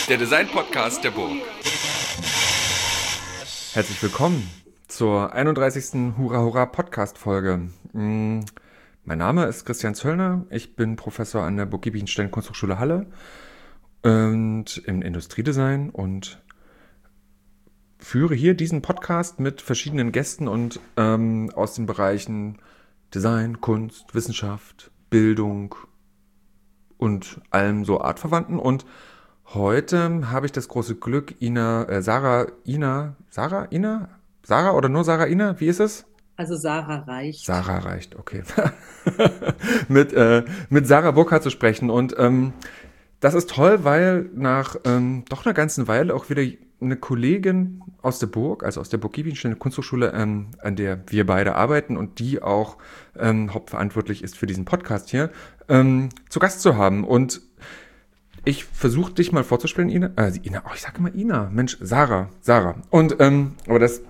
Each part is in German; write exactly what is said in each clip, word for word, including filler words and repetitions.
der Design-Podcast der Burg. Herzlich willkommen zur einunddreißigsten Hurra Hurra Podcast-Folge. Mein Name ist Christian Zöllner, ich bin Professor an der Burg Giebichenstein Kunsthochschule Halle und im Industriedesign und führe hier diesen Podcast mit verschiedenen Gästen und ähm, aus den Bereichen Design, Kunst, Wissenschaft, Bildung und allem so artverwandten. Und heute habe ich das große Glück, Ina, äh, Sarah, Ina, Sarah, Ina? Sarah oder nur Sarah, Ina? Wie ist es? Also Sarah reicht. Sarah reicht, okay. mit, äh, mit Sarah Burkhardt zu sprechen. Und ähm, das ist toll, weil nach ähm, doch einer ganzen Weile auch wieder eine Kollegin aus der Burg, also aus der Burg Giebichenstein Kunsthochschule, ähm, an der wir beide arbeiten und die auch ähm, hauptverantwortlich ist für diesen Podcast hier, ähm, zu Gast zu haben. Und ich versuche dich mal vorzustellen, Ina. Äh, Ina, oh, ich sage immer Ina. Mensch, Sarah, Sarah. Und, ähm, aber das,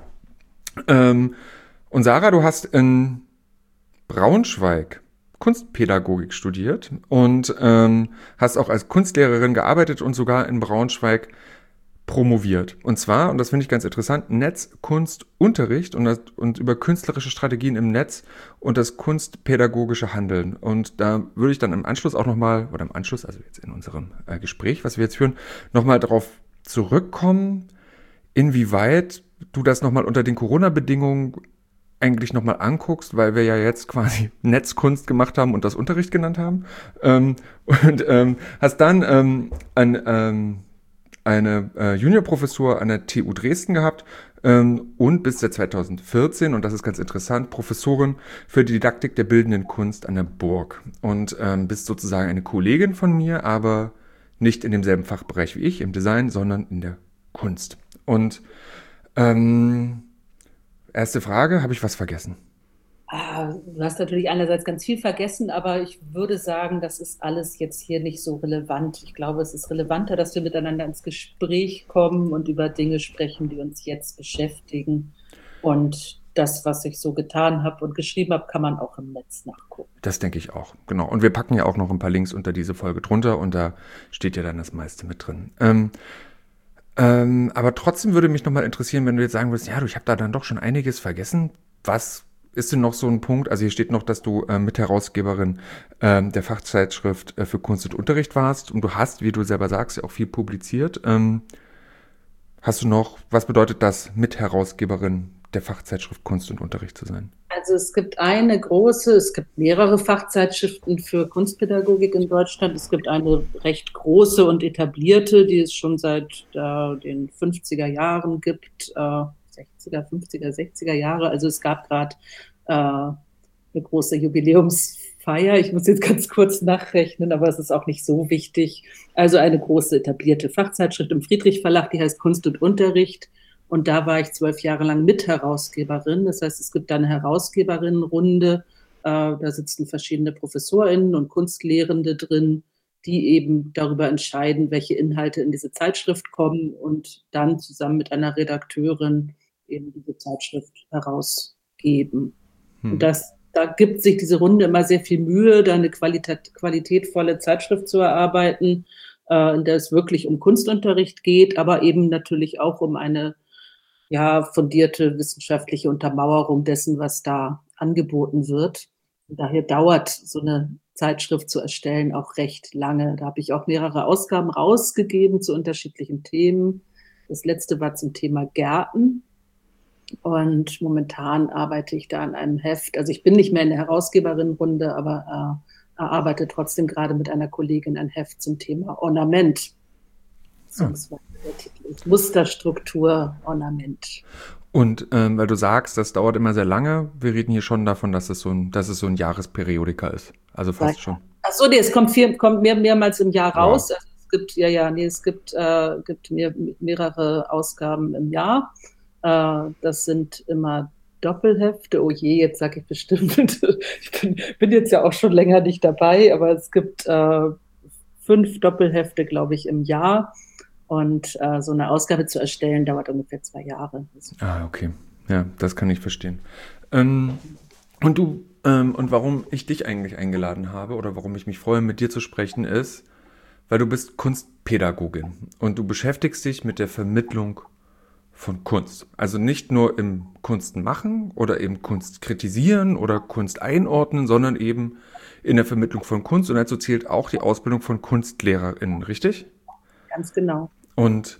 ähm, und Sarah, du hast in Braunschweig Kunstpädagogik studiert und ähm, hast auch als Kunstlehrerin gearbeitet und sogar in Braunschweig promoviert. Und zwar, und das finde ich ganz interessant, Netzkunstunterricht und, das, und über künstlerische Strategien im Netz und das kunstpädagogische Handeln. Und da würde ich dann im Anschluss auch nochmal, oder im Anschluss, also jetzt in unserem äh, Gespräch, was wir jetzt führen, nochmal darauf zurückkommen, inwieweit du das nochmal unter den Corona-Bedingungen eigentlich nochmal anguckst, weil wir ja jetzt quasi Netzkunst gemacht haben und das Unterricht genannt haben. Ähm, und ähm, hast dann ähm, ein ähm, eine äh, Juniorprofessur an der T U Dresden gehabt ähm, und bis seit zweitausendvierzehn, und das ist ganz interessant, Professorin für die Didaktik der bildenden Kunst an der Burg. Und ähm, bist sozusagen eine Kollegin von mir, aber nicht in demselben Fachbereich wie ich, im Design, sondern in der Kunst. Und ähm, erste Frage, habe ich was vergessen? Ah, du hast natürlich einerseits ganz viel vergessen, aber ich würde sagen, das ist alles jetzt hier nicht so relevant. Ich glaube, es ist relevanter, dass wir miteinander ins Gespräch kommen und über Dinge sprechen, die uns jetzt beschäftigen. Und das, was ich so getan habe und geschrieben habe, kann man auch im Netz nachgucken. Das denke ich auch, genau. Und wir packen ja auch noch ein paar Links unter diese Folge drunter und da steht ja dann das meiste mit drin. Ähm, ähm, aber trotzdem würde mich nochmal interessieren, wenn du jetzt sagen würdest, ja, du, ich habe da dann doch schon einiges vergessen. Was ist denn noch so ein Punkt? Also hier steht noch, dass du äh, Mitherausgeberin äh, der Fachzeitschrift äh, für Kunst und Unterricht warst und du hast, wie du selber sagst, ja auch viel publiziert. Ähm, hast du noch, was bedeutet das, Mitherausgeberin der Fachzeitschrift Kunst und Unterricht zu sein? Also es gibt eine große, es gibt mehrere Fachzeitschriften für Kunstpädagogik in Deutschland. Es gibt eine recht große und etablierte, die es schon seit äh, den fünfziger Jahren gibt, äh, sechziger, fünfziger, sechziger Jahre. Also es gab gerade äh, eine große Jubiläumsfeier. Ich muss jetzt ganz kurz nachrechnen, aber es ist auch nicht so wichtig. Also eine große etablierte Fachzeitschrift im Friedrich Verlag, die heißt Kunst und Unterricht. Und da war ich zwölf Jahre lang Mitherausgeberin. Das heißt, es gibt da eine Herausgeberinnenrunde. Äh, da sitzen verschiedene ProfessorInnen und Kunstlehrende drin, die eben darüber entscheiden, welche Inhalte in diese Zeitschrift kommen und dann zusammen mit einer Redakteurin eben diese Zeitschrift herausgeben. Hm. Und das, da gibt sich diese Runde immer sehr viel Mühe, da eine qualitat, qualitätvolle Zeitschrift zu erarbeiten, äh, in der es wirklich um Kunstunterricht geht, aber eben natürlich auch um eine ja, fundierte wissenschaftliche Untermauerung dessen, was da angeboten wird. Und daher dauert so eine Zeitschrift zu erstellen auch recht lange. Da habe ich auch mehrere Ausgaben rausgegeben zu unterschiedlichen Themen. Das letzte war zum Thema Gärten. Und momentan arbeite ich da an einem Heft. Also ich bin nicht mehr in der Herausgeberinnenrunde, aber äh, arbeite trotzdem gerade mit einer Kollegin ein Heft zum Thema Ornament. Beziehungsweise der Titel ist Musterstruktur, Ornament. Und ähm, weil du sagst, das dauert immer sehr lange, wir reden hier schon davon, dass es so ein, dass es so ein Jahresperiodika ist. Also fast ja. schon. Ach so, nee, es kommt, viel, kommt mehr, mehrmals im Jahr raus. Wow. Also es gibt, ja, ja, nee, es gibt, äh, gibt mehr, mehrere Ausgaben im Jahr. Äh, das sind immer Doppelhefte. Oh je, jetzt sage ich bestimmt. Ich bin, bin jetzt ja auch schon länger nicht dabei, aber es gibt äh, fünf Doppelhefte, glaube ich, im Jahr. Und äh, so eine Ausgabe zu erstellen, dauert ungefähr zwei Jahre. Ah, okay. Ja, das kann ich verstehen. Ähm, und du, ähm, und warum ich dich eigentlich eingeladen habe oder warum ich mich freue, mit dir zu sprechen, ist, weil du bist Kunstpädagogin. Kunstpädagogin und du beschäftigst dich mit der Vermittlung von Kunst. Also nicht nur im Kunstmachen oder eben Kunst kritisieren oder Kunst einordnen, sondern eben in der Vermittlung von Kunst. Und dazu zählt auch die Ausbildung von KunstlehrerInnen, richtig? Ganz genau. Und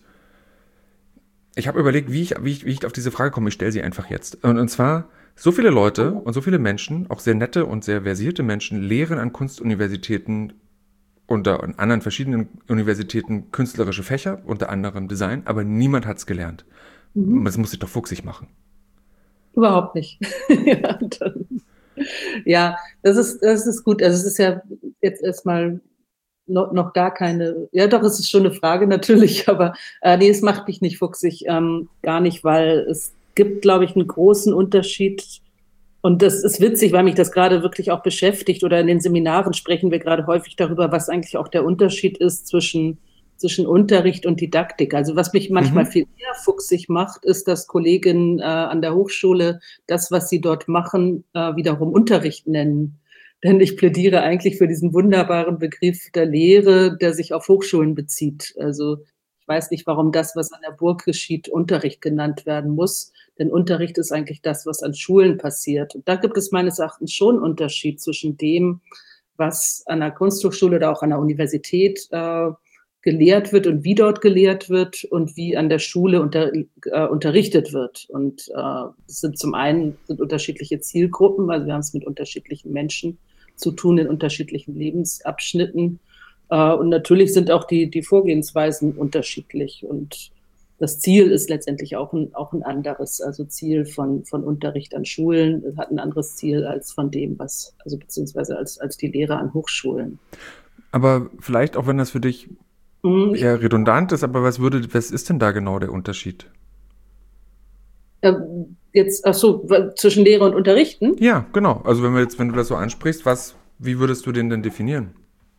ich habe überlegt, wie ich, wie, ich, wie ich auf diese Frage komme. Ich stelle sie einfach jetzt. Und, und zwar, so viele Leute und so viele Menschen, auch sehr nette und sehr versierte Menschen, lehren an Kunstuniversitäten unter an anderen verschiedenen Universitäten künstlerische Fächer, unter anderem Design, aber niemand hat es gelernt. Mhm. Das muss sich doch fuchsig machen. Überhaupt nicht. ja, dann, ja, das ist, das ist gut. Also es ist ja jetzt erstmal noch, noch gar keine, ja doch, es ist schon eine Frage natürlich, aber äh, nee, es macht mich nicht fuchsig, ähm, gar nicht, weil es gibt, glaube ich, einen großen Unterschied. Und das ist witzig, weil mich das gerade wirklich auch beschäftigt, oder in den Seminaren sprechen wir gerade häufig darüber, was eigentlich auch der Unterschied ist zwischen, zwischen Unterricht und Didaktik. Also was mich manchmal Mhm. viel eher fuchsig macht, ist, dass Kolleginnen äh, an der Hochschule das, was sie dort machen, äh, wiederum Unterricht nennen. Denn ich plädiere eigentlich für diesen wunderbaren Begriff der Lehre, der sich auf Hochschulen bezieht. Also ich weiß nicht, warum das, was an der Burg geschieht, Unterricht genannt werden muss. Denn Unterricht ist eigentlich das, was an Schulen passiert. Und da gibt es meines Erachtens schon einen Unterschied zwischen dem, was an der Kunsthochschule oder auch an der Universität äh, gelehrt wird und wie dort gelehrt wird und wie an der Schule unter, äh, unterrichtet wird. Und äh, es sind zum einen sind unterschiedliche Zielgruppen, also wir haben es mit unterschiedlichen Menschen zu tun in unterschiedlichen Lebensabschnitten. Äh, und natürlich sind auch die, die Vorgehensweisen unterschiedlich. Und das Ziel ist letztendlich auch ein, auch ein anderes. Also Ziel von, von Unterricht an Schulen hat ein anderes Ziel als von dem, was, also beziehungsweise als, als die Lehre an Hochschulen. Aber vielleicht, auch wenn das für dich Mhm. eher redundant ist, aber was würde, was ist denn da genau der Unterschied? Äh, jetzt, ach so, zwischen Lehre und Unterrichten? Ja, genau. Also wenn wir jetzt, wenn du das so ansprichst, was, wie würdest du den denn definieren?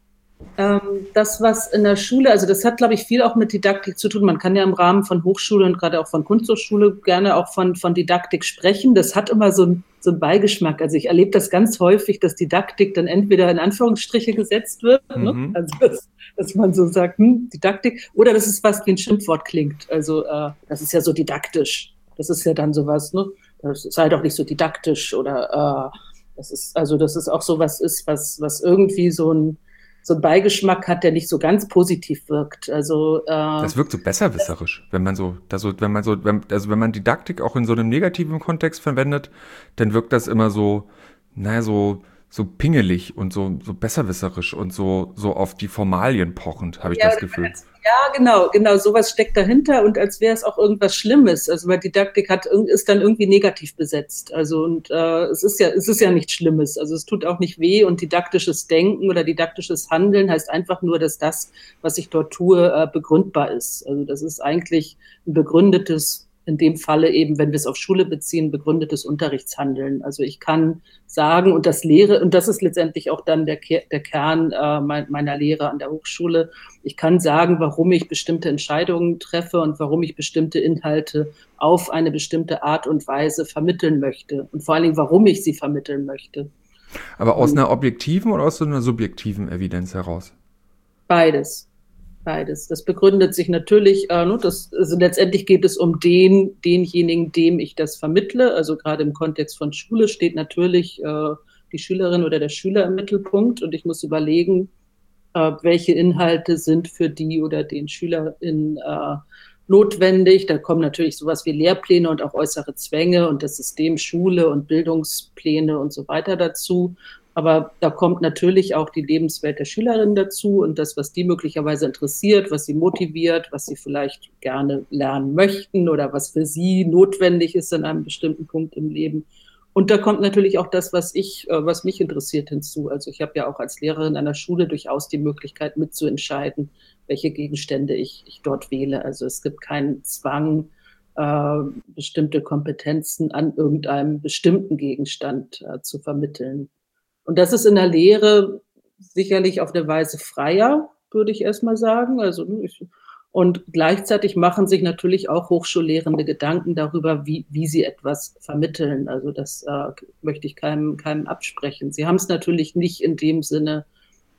Ähm, das, was in der Schule, also das hat, glaube ich, viel auch mit Didaktik zu tun. Man kann ja im Rahmen von Hochschule und gerade auch von Kunsthochschule gerne auch von, von Didaktik sprechen. Das hat immer so, ein, so einen Beigeschmack. Also ich erlebe das ganz häufig, dass Didaktik dann entweder in Anführungsstriche gesetzt wird, ne? Mhm. Also dass, dass man so sagt, hm, Didaktik, oder dass es fast wie ein Schimpfwort klingt. Also äh, das ist ja so didaktisch. Das ist ja dann sowas, ne? Das sei doch nicht so didaktisch oder äh, das ist, also dass es auch sowas ist, was, was irgendwie so ein so einen Beigeschmack hat, der nicht so ganz positiv wirkt. Also äh, Das wirkt so besserwisserisch, wenn man so, das so, wenn man so, wenn, also wenn man Didaktik auch in so einem negativen Kontext verwendet, dann wirkt das immer so, naja, so, so pingelig und so, so besserwisserisch und so, so auf die Formalien pochend, habe ich ja, das Gefühl. ja, genau, genau, sowas steckt dahinter und als wäre es auch irgendwas Schlimmes. Also weil Didaktik hat, ist dann irgendwie negativ besetzt. Also und äh, es ist ja, es ist ja nichts Schlimmes. Also es tut auch nicht weh und didaktisches Denken oder didaktisches Handeln heißt einfach nur, dass das, was ich dort tue, äh, begründbar ist. Also das ist eigentlich ein begründetes, in dem Falle eben, wenn wir es auf Schule beziehen, begründetes Unterrichtshandeln. Also ich kann sagen, und das Lehre, und das ist letztendlich auch dann der, der Kern äh, meiner Lehre an der Hochschule, ich kann sagen, warum ich bestimmte Entscheidungen treffe und warum ich bestimmte Inhalte auf eine bestimmte Art und Weise vermitteln möchte. Und vor allen Dingen, warum ich sie vermitteln möchte. Aber aus Und einer objektiven oder aus so einer subjektiven Evidenz heraus? beides. Beides. Das begründet sich natürlich, äh, ne, das, also letztendlich geht es um den, denjenigen, dem ich das vermittle. Also gerade im Kontext von Schule steht natürlich äh, die Schülerin oder der Schüler im Mittelpunkt und ich muss überlegen, äh, welche Inhalte sind für die oder den SchülerInnen äh, notwendig. Da kommen natürlich sowas wie Lehrpläne und auch äußere Zwänge und das System Schule und Bildungspläne und so weiter dazu. Aber da kommt natürlich auch die Lebenswelt der Schülerinnen dazu und das, was die möglicherweise interessiert, was sie motiviert, was sie vielleicht gerne lernen möchten oder was für sie notwendig ist an einem bestimmten Punkt im Leben. Und da kommt natürlich auch das, was ich, was mich interessiert, hinzu. Also ich habe ja auch als Lehrerin an der Schule durchaus die Möglichkeit mitzuentscheiden, welche Gegenstände ich, ich dort wähle. Also es gibt keinen Zwang, äh, bestimmte Kompetenzen an irgendeinem bestimmten Gegenstand äh, zu vermitteln. Und das ist in der Lehre sicherlich auf eine Weise freier, würde ich erstmal sagen. Also ich, und gleichzeitig machen sich natürlich auch Hochschullehrende Gedanken darüber, wie, wie sie etwas vermitteln. Also das äh, möchte ich keinem, keinem absprechen. Sie haben es natürlich nicht in dem Sinne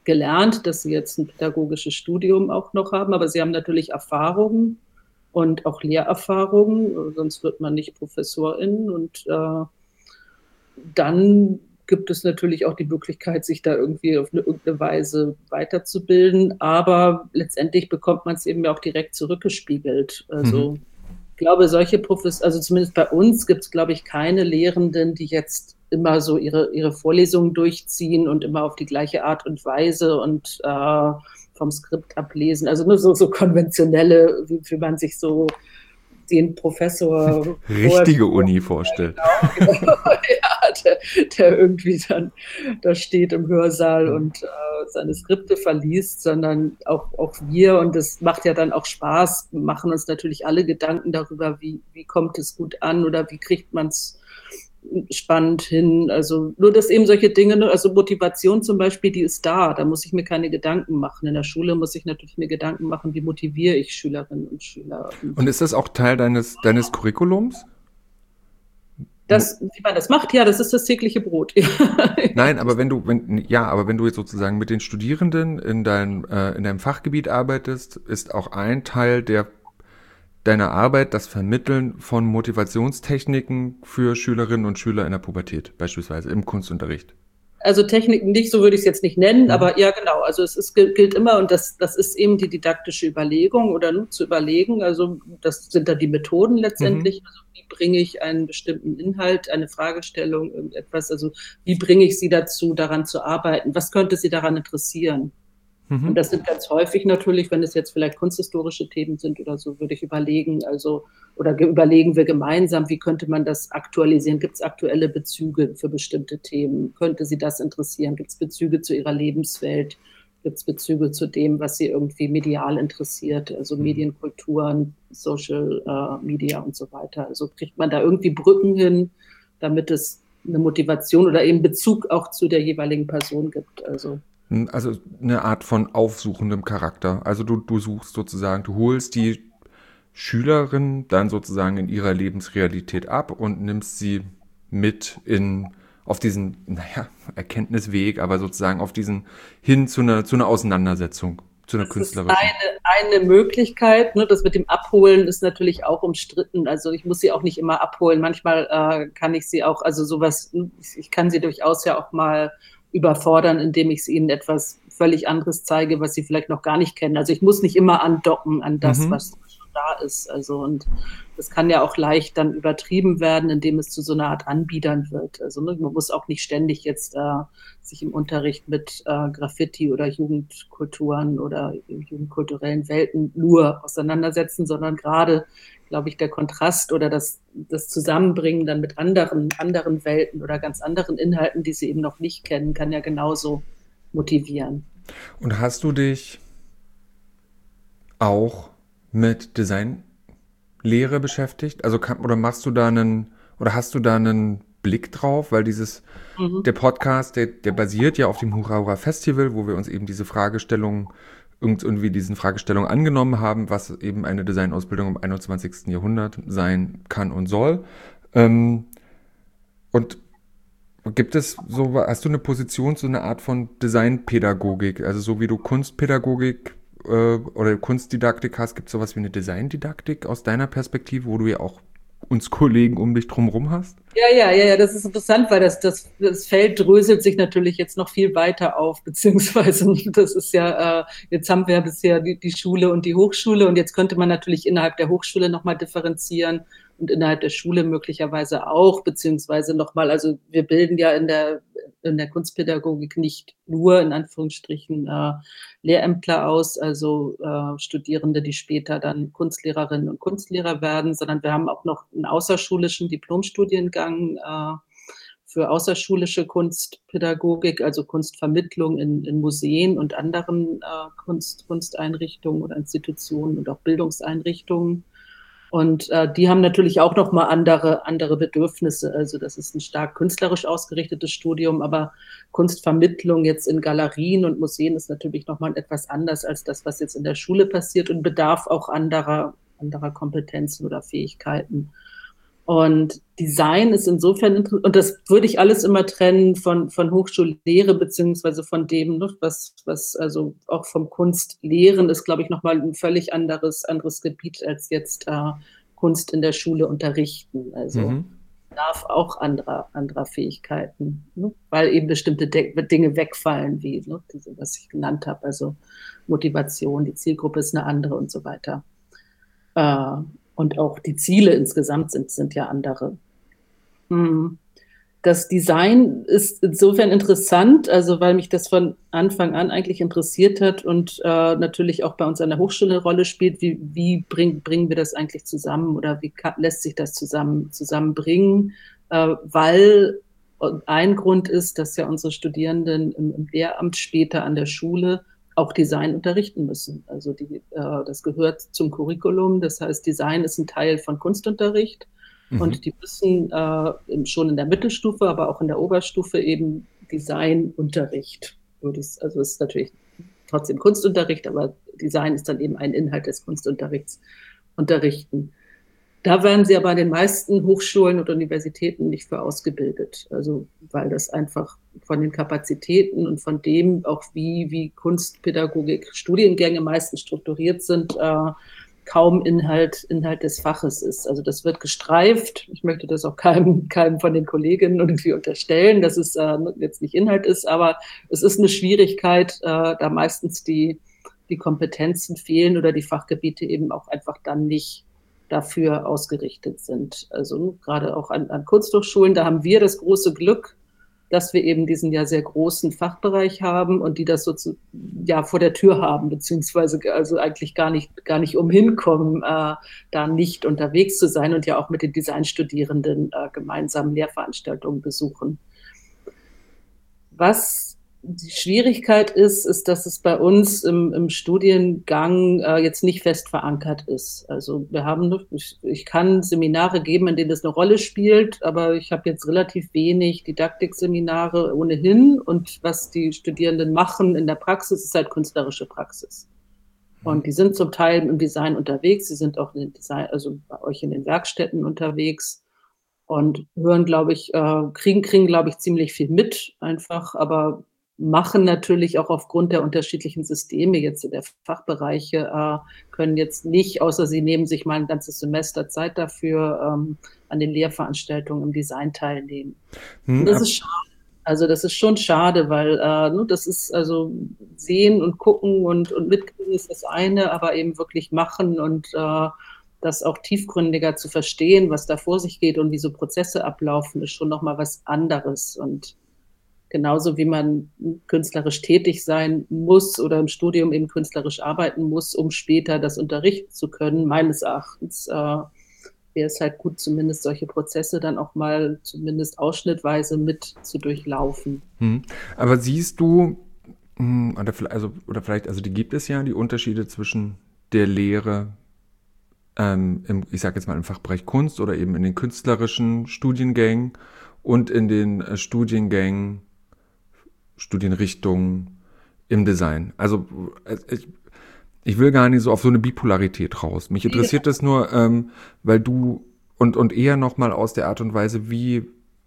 gelernt, dass sie jetzt ein pädagogisches Studium auch noch haben, aber sie haben natürlich Erfahrungen und auch Lehrerfahrungen, sonst wird man nicht Professorin. Und äh, dann gibt es natürlich auch die Möglichkeit, sich da irgendwie auf eine irgendeine Weise weiterzubilden, aber letztendlich bekommt man es eben ja auch direkt zurückgespiegelt. Also Mhm. ich glaube, solche Profes, also zumindest bei uns gibt es, glaube ich, keine Lehrenden, die jetzt immer so ihre, ihre Vorlesungen durchziehen und immer auf die gleiche Art und Weise und äh, vom Skript ablesen. Also nur so, so konventionelle, wie, wie man sich so den Professor vorstellt. Richtige Uni vorstellt. Genau, genau. Ja, der, der irgendwie dann da steht im Hörsaal und äh, seine Skripte verliest, sondern auch, auch wir, und das macht ja dann auch Spaß, machen uns natürlich alle Gedanken darüber, wie, wie kommt es gut an oder wie kriegt man es spannend hin. Also nur, dass eben solche Dinge, also Motivation zum Beispiel, die ist da, da muss ich mir keine Gedanken machen. In der Schule muss ich natürlich mir Gedanken machen, wie motiviere ich Schülerinnen und Schüler. Und ist das auch Teil deines, deines Curriculums? Das, wie man das macht, ja, das ist das tägliche Brot. Nein, aber wenn du, wenn, ja, aber wenn du jetzt sozusagen mit den Studierenden in deinem, äh, in deinem Fachgebiet arbeitest, ist auch ein Teil der deiner Arbeit das Vermitteln von Motivationstechniken für Schülerinnen und Schüler in der Pubertät, beispielsweise im Kunstunterricht. Also Techniken nicht, so würde ich es jetzt nicht nennen, Mhm. aber ja, genau. Also es ist, gilt immer, und das, das ist eben die didaktische Überlegung oder nur zu überlegen. Also das sind dann die Methoden letztendlich. Mhm. Also wie bringe ich einen bestimmten Inhalt, eine Fragestellung, irgendetwas, also wie bringe ich sie dazu, daran zu arbeiten? Was könnte sie daran interessieren? Und Mhm. das sind ganz häufig natürlich, wenn es jetzt vielleicht kunsthistorische Themen sind oder so, würde ich überlegen, also, oder überlegen wir gemeinsam, wie könnte man das aktualisieren? Gibt es aktuelle Bezüge für bestimmte Themen? Könnte sie das interessieren? Gibt es Bezüge zu ihrer Lebenswelt? Gibt es Bezüge zu dem, was sie irgendwie medial interessiert? Also Medienkulturen, Social äh, Media und so weiter. Also kriegt man da irgendwie Brücken hin, damit es eine Motivation oder eben Bezug auch zu der jeweiligen Person gibt. Also Also eine Art von aufsuchendem Charakter. Also du, du suchst sozusagen, du holst die Schülerin dann sozusagen in ihrer Lebensrealität ab und nimmst sie mit in auf diesen, naja, Erkenntnisweg, aber sozusagen auf diesen hin zu einer, zu einer Auseinandersetzung, zu einer das ist künstlerischen. eine, eine Möglichkeit. Ne? Das mit dem Abholen ist natürlich auch umstritten. Also ich muss sie auch nicht immer abholen. Manchmal äh, kann ich sie auch, also sowas, ich kann sie durchaus ja auch mal überfordern, indem ich ihnen etwas völlig anderes zeige, was sie vielleicht noch gar nicht kennen. Also ich muss nicht immer andocken an das, Mhm. was schon da ist. Also und das kann ja auch leicht dann übertrieben werden, indem es zu so einer Art Anbiedern wird. Also ne, man muss auch nicht ständig jetzt äh, sich im Unterricht mit äh, Graffiti oder Jugendkulturen oder jugendkulturellen Welten nur auseinandersetzen, sondern gerade, glaube ich, der Kontrast oder das, das Zusammenbringen dann mit anderen, anderen Welten oder ganz anderen Inhalten, die sie eben noch nicht kennen, kann ja genauso motivieren. Und hast du dich auch mit Designlehre beschäftigt? Also kann, oder machst du da einen, oder hast du da einen Blick drauf? Weil dieses, Mhm. der Podcast, der, der basiert ja auf dem Hurra Hurra Festival, wo wir uns eben diese Fragestellung, irgendwie diesen Fragestellungen angenommen haben, was eben eine Designausbildung im einundzwanzigsten Jahrhundert sein kann und soll. Ähm, und gibt es so, hast du eine Position, so eine Art von Designpädagogik? Also so wie du Kunstpädagogik äh, oder Kunstdidaktik hast, gibt es sowas wie eine Designdidaktik aus deiner Perspektive, wo du ja auch uns Kollegen um dich drumherum hast? Ja, ja, ja, ja, das ist interessant, weil das, das, das Feld dröselt sich natürlich jetzt noch viel weiter auf, beziehungsweise das ist ja, äh, jetzt haben wir ja bisher die, die Schule und die Hochschule, und jetzt könnte man natürlich innerhalb der Hochschule nochmal differenzieren und innerhalb der Schule möglicherweise auch, beziehungsweise nochmal, also wir bilden ja in der, in der Kunstpädagogik nicht nur in Anführungsstrichen äh, Lehrämtler aus, also äh, Studierende, die später dann Kunstlehrerinnen und Kunstlehrer werden, sondern wir haben auch noch einen außerschulischen Diplomstudiengang äh, für außerschulische Kunstpädagogik, also Kunstvermittlung in, in Museen und anderen äh, Kunst, Kunsteinrichtungen oder Institutionen und auch Bildungseinrichtungen. Und äh, die haben natürlich auch nochmal andere, andere Bedürfnisse. Also das ist ein stark künstlerisch ausgerichtetes Studium, aber Kunstvermittlung jetzt in Galerien und Museen ist natürlich nochmal etwas anders als das, was jetzt in der Schule passiert, und bedarf auch anderer, anderer Kompetenzen oder Fähigkeiten. Und Design ist insofern interessant, und das würde ich alles immer trennen von, von Hochschullehre, beziehungsweise von dem, ne, was, was also auch vom Kunstlehren ist, glaube ich, nochmal ein völlig anderes, anderes Gebiet als jetzt äh, Kunst in der Schule unterrichten. Also Mhm. darf auch anderer, anderer Fähigkeiten, ne? Weil eben bestimmte De Dinge wegfallen, wie ne, diese, was ich genannt habe, also Motivation, die Zielgruppe ist eine andere und so weiter. Äh, und auch die Ziele insgesamt sind, sind ja andere. Hm. Das Design ist insofern interessant, also weil mich das von Anfang an eigentlich interessiert hat und äh, natürlich auch bei uns an der Hochschule eine Rolle spielt. Wie, wie bring, bringen wir das eigentlich zusammen oder wie kann, lässt sich das zusammen, zusammenbringen? Äh, weil ein Grund ist, dass ja unsere Studierenden im, im Lehramt später an der Schule auch Design unterrichten müssen. Also die, äh, das gehört zum Curriculum. Das heißt, Design ist ein Teil von Kunstunterricht. Und Mhm. die müssen äh, schon in der Mittelstufe, aber auch in der Oberstufe eben Designunterricht. Also es ist natürlich trotzdem Kunstunterricht, aber Design ist dann eben ein Inhalt des Kunstunterrichts unterrichten. Da werden sie aber an den meisten Hochschulen und Universitäten nicht für ausgebildet. Also weil das einfach von den Kapazitäten und von dem auch wie, wie Kunstpädagogik Studiengänge meistens strukturiert sind, äh, kaum Inhalt, Inhalt des Faches ist. Also das wird gestreift. Ich möchte das auch keinem, keinem von den Kolleginnen irgendwie unterstellen, dass es äh, jetzt nicht Inhalt ist, aber es ist eine Schwierigkeit, äh, da meistens die, die Kompetenzen fehlen oder die Fachgebiete eben auch einfach dann nicht dafür ausgerichtet sind. Also gerade auch an, an Kunsthochschulen, da haben wir das große Glück, dass wir eben diesen ja sehr großen Fachbereich haben und die das so zu, ja vor der Tür haben, beziehungsweise also eigentlich gar nicht, gar nicht umhin kommen, äh, da nicht unterwegs zu sein und ja auch mit den Designstudierenden äh, gemeinsam Lehrveranstaltungen besuchen. Was die Schwierigkeit ist, ist, dass es bei uns im, im Studiengang äh, jetzt nicht fest verankert ist. Also wir haben, ich, ich kann Seminare geben, in denen das eine Rolle spielt, aber ich habe jetzt relativ wenig Didaktikseminare ohnehin. Und was die Studierenden machen in der Praxis, ist halt künstlerische Praxis. Und die sind zum Teil im Design unterwegs, sie sind auch in den Design, also bei euch in den Werkstätten unterwegs und hören, glaube ich, äh, kriegen, kriegen, glaube ich, ziemlich viel mit einfach, aber machen natürlich auch aufgrund der unterschiedlichen Systeme jetzt in der Fachbereiche, äh, können jetzt nicht, außer sie nehmen sich mal ein ganzes Semester Zeit dafür, ähm, an den Lehrveranstaltungen im Design teilnehmen. Und Hm, das ab, ist schade. Also das ist schon schade, weil äh, ne, das ist also sehen und gucken und, und mitkriegen ist das eine, aber eben wirklich machen und äh, das auch tiefgründiger zu verstehen, was da vor sich geht und wie so Prozesse ablaufen, ist schon nochmal was anderes. Und genauso wie man künstlerisch tätig sein muss oder im Studium eben künstlerisch arbeiten muss, um später das unterrichten zu können, meines Erachtens, äh, wäre es halt gut, zumindest solche Prozesse dann auch mal zumindest ausschnittweise mit zu durchlaufen. hm. Aber siehst du, hm, oder vielleicht, also, oder vielleicht, also die gibt es ja, die Unterschiede zwischen der Lehre, ähm, im, ich sage jetzt mal im Fachbereich Kunst oder eben in den künstlerischen Studiengängen und in den äh, Studiengängen, Studienrichtungen im Design. Also äh, ich, ich will gar nicht so auf so eine Bipolarität raus. Mich interessiert das nur, ähm, weil du und, und eher nochmal aus der Art und Weise, wie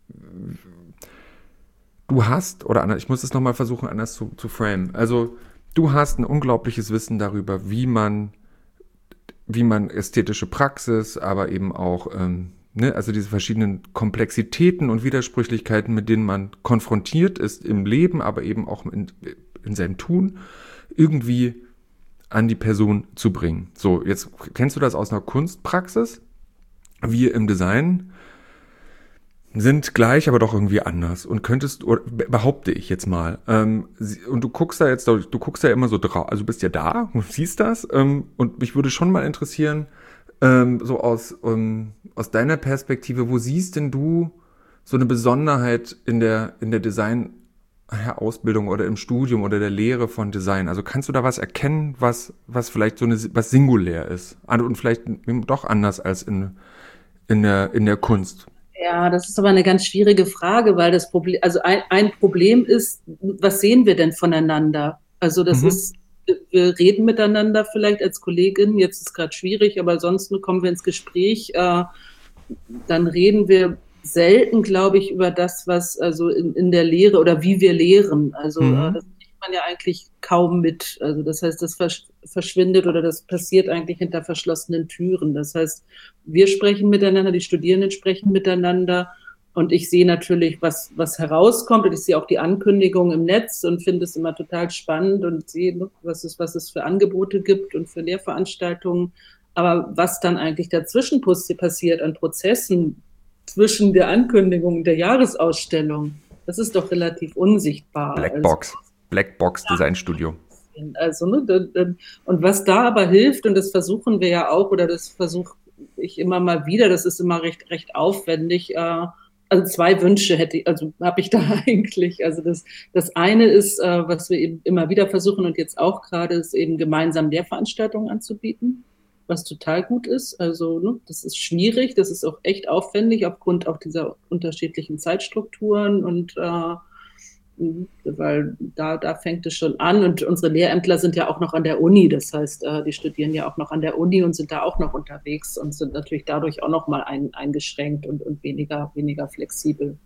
du hast, oder anders, ich muss es nochmal versuchen, anders zu, zu framen. Also du hast ein unglaubliches Wissen darüber, wie man, wie man ästhetische Praxis, aber eben auch, ähm, ne, also diese verschiedenen Komplexitäten und Widersprüchlichkeiten, mit denen man konfrontiert ist im Leben, aber eben auch in, in seinem Tun, irgendwie an die Person zu bringen. So, jetzt kennst du das aus einer Kunstpraxis? Wir im Design sind gleich, aber doch irgendwie anders und könntest, oder behaupte ich jetzt mal, ähm, und du guckst da jetzt, du guckst da immer so drauf, also du bist ja da und siehst das, ähm, und mich würde schon mal interessieren, ähm, so aus, um, aus deiner Perspektive, wo siehst denn du so eine Besonderheit in der, in der Design Ausbildung oder im Studium oder der Lehre von Design? Also kannst du da was erkennen, was, was vielleicht so eine, was singulär ist und vielleicht doch anders als in, in der, in der Kunst? Ja, das ist aber eine ganz schwierige Frage, weil das Problem, also ein, ein Problem ist, was sehen wir denn voneinander? Also das Mhm. ist, wir reden miteinander vielleicht als Kollegin, jetzt ist es gerade schwierig, aber sonst kommen wir ins Gespräch. Äh, dann reden wir selten, glaube ich, über das, was also in, in der Lehre oder wie wir lehren. Also mhm. äh, das kriegt man ja eigentlich kaum mit. Also das heißt, das versch- verschwindet oder das passiert eigentlich hinter verschlossenen Türen. Das heißt, wir sprechen miteinander, die Studierenden sprechen miteinander und ich sehe natürlich, was, was herauskommt und ich sehe auch die Ankündigung im Netz und finde es immer total spannend und sehe, was es, was es für Angebote gibt und für Lehrveranstaltungen. Aber was dann eigentlich dazwischen passiert an Prozessen, zwischen der Ankündigung und der Jahresausstellung, das ist doch relativ unsichtbar. Blackbox, also, Blackbox ja, Designstudio. Also, ne, und was da aber hilft, und das versuchen wir ja auch, oder das versuche ich immer mal wieder, das ist immer recht, recht aufwendig, äh, also zwei Wünsche hätte ich, also habe ich da eigentlich. Also das, das eine ist, äh, was wir eben immer wieder versuchen und jetzt auch gerade, ist eben gemeinsam Lehrveranstaltungen anzubieten, was total gut ist. Also ne, das ist schwierig, das ist auch echt aufwendig aufgrund auch dieser unterschiedlichen Zeitstrukturen und äh, weil da, da fängt es schon an und unsere Lehrämtler sind ja auch noch an der Uni, das heißt, äh, die studieren ja auch noch an der Uni und sind da auch noch unterwegs und sind natürlich dadurch auch noch mal ein, eingeschränkt und, und weniger, weniger flexibel.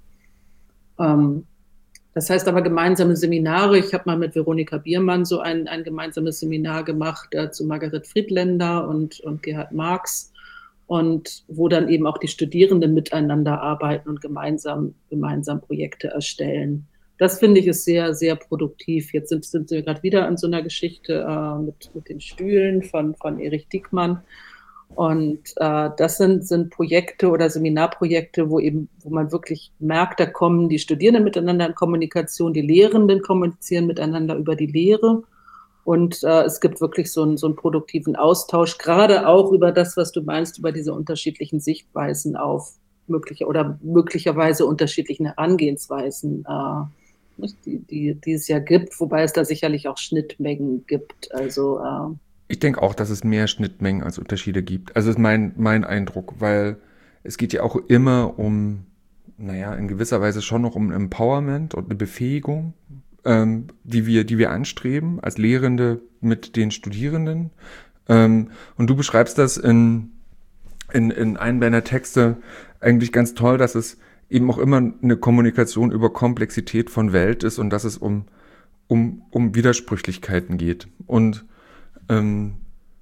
Ähm, Das heißt aber gemeinsame Seminare. Ich habe mal mit Veronika Biermann so ein, ein gemeinsames Seminar gemacht äh, zu Margaret Friedländer und, und Gerhard Marx und wo dann eben auch die Studierenden miteinander arbeiten und gemeinsam, gemeinsam Projekte erstellen. Das finde ich ist sehr, sehr produktiv. Jetzt sind, sind wir gerade wieder an so einer Geschichte äh, mit, mit den Stühlen von, von Erich Diekmann. Und äh, das sind, sind Projekte oder Seminarprojekte, wo eben, wo man wirklich merkt, da kommen die Studierenden miteinander in Kommunikation, die Lehrenden kommunizieren miteinander über die Lehre. Und äh, es gibt wirklich so einen, so einen produktiven Austausch, gerade auch über das, was du meinst, über diese unterschiedlichen Sichtweisen auf mögliche oder möglicherweise unterschiedlichen Herangehensweisen, äh, die, die, die es ja gibt, wobei es da sicherlich auch Schnittmengen gibt. Also äh, ich denke auch, dass es mehr Schnittmengen als Unterschiede gibt. Also ist mein, mein Eindruck, weil es geht ja auch immer um, naja, in gewisser Weise schon noch um Empowerment und eine Befähigung, ähm, die wir, die wir anstreben als Lehrende mit den Studierenden. Ähm, und du beschreibst das in, in, in einem deiner Texte eigentlich ganz toll, dass es eben auch immer eine Kommunikation über Komplexität von Welt ist und dass es um, um, um Widersprüchlichkeiten geht. Und ähm,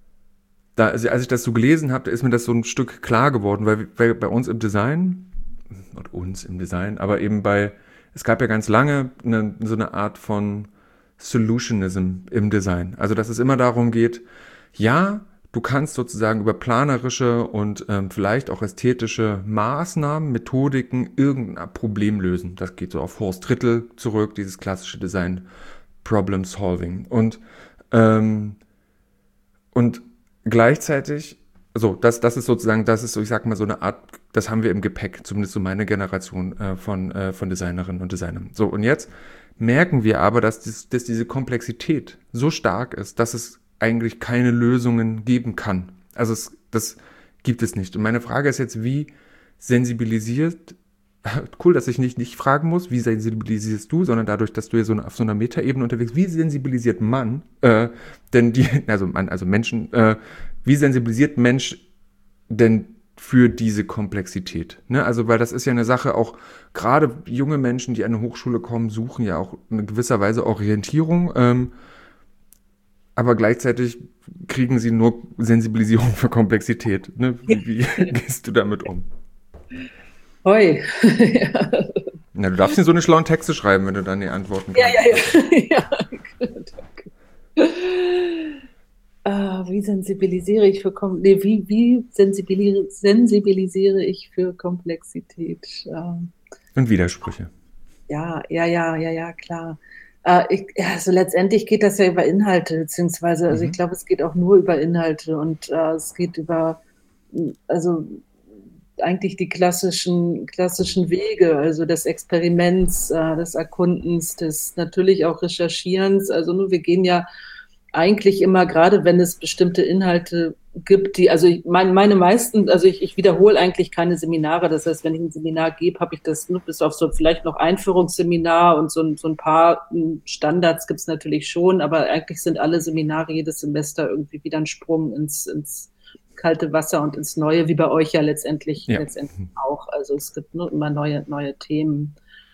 da, also als ich das so gelesen habe, ist mir das so ein Stück klar geworden, weil, weil bei uns im Design, und uns im Design, aber eben bei, es gab ja ganz lange eine, so eine Art von Solutionism im Design. Also dass es immer darum geht, ja, du kannst sozusagen über planerische und ähm, vielleicht auch ästhetische Maßnahmen, Methodiken irgendein Problem lösen. Das geht so auf Horst Rittel zurück, dieses klassische Design Problem Solving. Und ähm, Und gleichzeitig, so, das, das ist sozusagen, das ist so, ich sag mal, so eine Art, das haben wir im Gepäck, zumindest so meine Generation äh, von, äh, von Designerinnen und Designern. So, und jetzt merken wir aber, dass, dies, dass diese Komplexität so stark ist, dass es eigentlich keine Lösungen geben kann. Also es, das gibt es nicht. Und meine Frage ist jetzt, wie sensibilisiert, cool, dass ich nicht, nicht fragen muss, wie sensibilisierst du, sondern dadurch, dass du ja so eine, auf so einer Metaebene unterwegs bist, wie sensibilisiert man, äh, denn die, also man, also Menschen, äh, wie sensibilisiert Mensch denn für diese Komplexität? Ne? Also, weil das ist ja eine Sache, auch gerade junge Menschen, die an eine Hochschule kommen, suchen ja auch in gewisser Weise Orientierung, ähm, aber gleichzeitig kriegen sie nur Sensibilisierung für Komplexität. Ne? Wie, wie gehst du damit um? Hoi. Ja. Na, du darfst nicht so eine schlauen Texte schreiben, wenn du dann die Antworten kannst. Ja, ja, ja. ja danke. Ah, wie sensibilisiere ich für Kom- nee, wie, wie sensibilisiere, sensibilisiere ich für Komplexität? Ähm, Und Widersprüche. Ja, ja, ja, ja, ja, klar. Äh, ich, ja, also letztendlich geht das ja über Inhalte, beziehungsweise, also mhm. ich glaube, es geht auch nur über Inhalte und äh, es geht über, also eigentlich die klassischen, klassischen Wege, also des Experiments, äh, des Erkundens, des natürlich auch Recherchierens. Also nur wir gehen ja eigentlich immer, gerade wenn es bestimmte Inhalte gibt, die, also ich meine, meine meisten, also ich, ich wiederhole eigentlich keine Seminare. Das heißt, wenn ich ein Seminar gebe, habe ich das nur bis auf so vielleicht noch Einführungsseminar und so, so ein paar Standards gibt es natürlich schon, aber eigentlich sind alle Seminare jedes Semester irgendwie wieder ein Sprung ins, ins kalte Wasser und ins Neue, wie bei euch ja letztendlich, Ja. letztendlich auch. Also es gibt nur immer neue, neue Themen.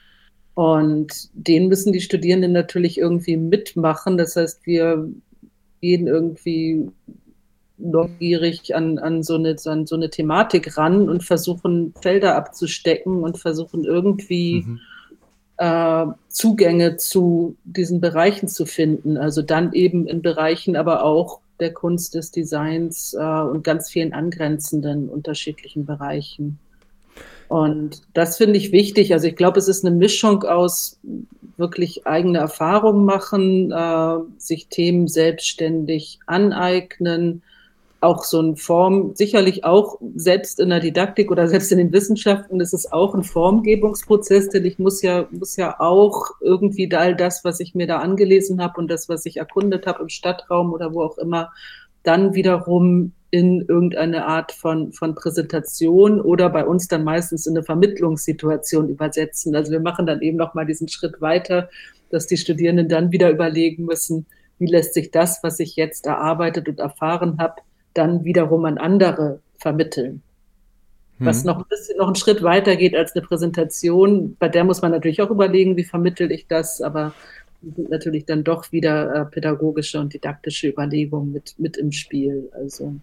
Und den müssen die Studierenden natürlich irgendwie mitmachen. Das heißt, wir gehen irgendwie neugierig an, an, so eine, an so eine Thematik ran und versuchen Felder abzustecken und versuchen irgendwie Mhm. äh, Zugänge zu diesen Bereichen zu finden. Also dann eben in Bereichen aber auch der Kunst, des Designs äh, und ganz vielen angrenzenden unterschiedlichen Bereichen. Und das finde ich wichtig. Also ich glaube, es ist eine Mischung aus wirklich eigene Erfahrungen machen, äh, sich Themen selbstständig aneignen, auch so eine Form, sicherlich auch selbst in der Didaktik oder selbst in den Wissenschaften, ist es auch ein Formgebungsprozess, denn ich muss ja, muss ja auch irgendwie all das, was ich mir da angelesen habe und das, was ich erkundet habe im Stadtraum oder wo auch immer, dann wiederum in irgendeine Art von, von Präsentation oder bei uns dann meistens in eine Vermittlungssituation übersetzen. Also wir machen dann eben nochmal diesen Schritt weiter, dass die Studierenden dann wieder überlegen müssen, wie lässt sich das, was ich jetzt erarbeitet und erfahren habe, dann wiederum an andere vermitteln. Was Mhm. noch ein bisschen noch einen Schritt weiter geht als eine Präsentation. Bei der muss man natürlich auch überlegen, wie vermittel ich das, aber es sind natürlich dann doch wieder äh, pädagogische und didaktische Überlegungen mit, mit im Spiel. Also.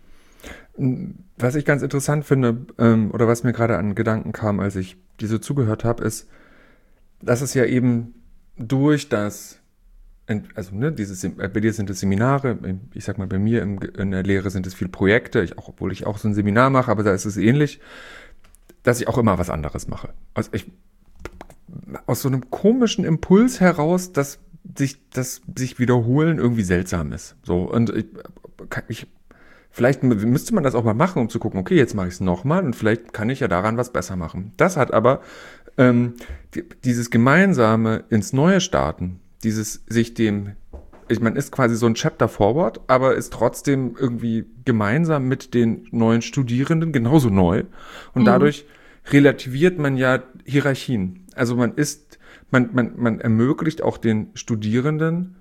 Was ich ganz interessant finde, ähm, oder was mir gerade an Gedanken kam, als ich dir so zugehört habe, ist, dass es ja eben durch das, also ne, dieses, bei dir sind es Seminare, ich sag mal, bei mir im, in der Lehre sind es viele Projekte, ich auch, obwohl ich auch so ein Seminar mache, aber da ist es ähnlich, dass ich auch immer was anderes mache. Also ich, aus so einem komischen Impuls heraus, dass sich das sich wiederholen irgendwie seltsam ist. So, und ich, ich vielleicht müsste man das auch mal machen, um zu gucken, okay, jetzt mache ich es nochmal und vielleicht kann ich ja daran was besser machen. Das hat aber ähm, die, dieses gemeinsame ins Neue starten, dieses sich dem, ich meine, ist quasi so ein Chapter Forward, aber ist trotzdem irgendwie gemeinsam mit den neuen Studierenden genauso neu. Und Mhm. dadurch relativiert man ja Hierarchien. Also man ist, man, man, man ermöglicht auch den Studierenden,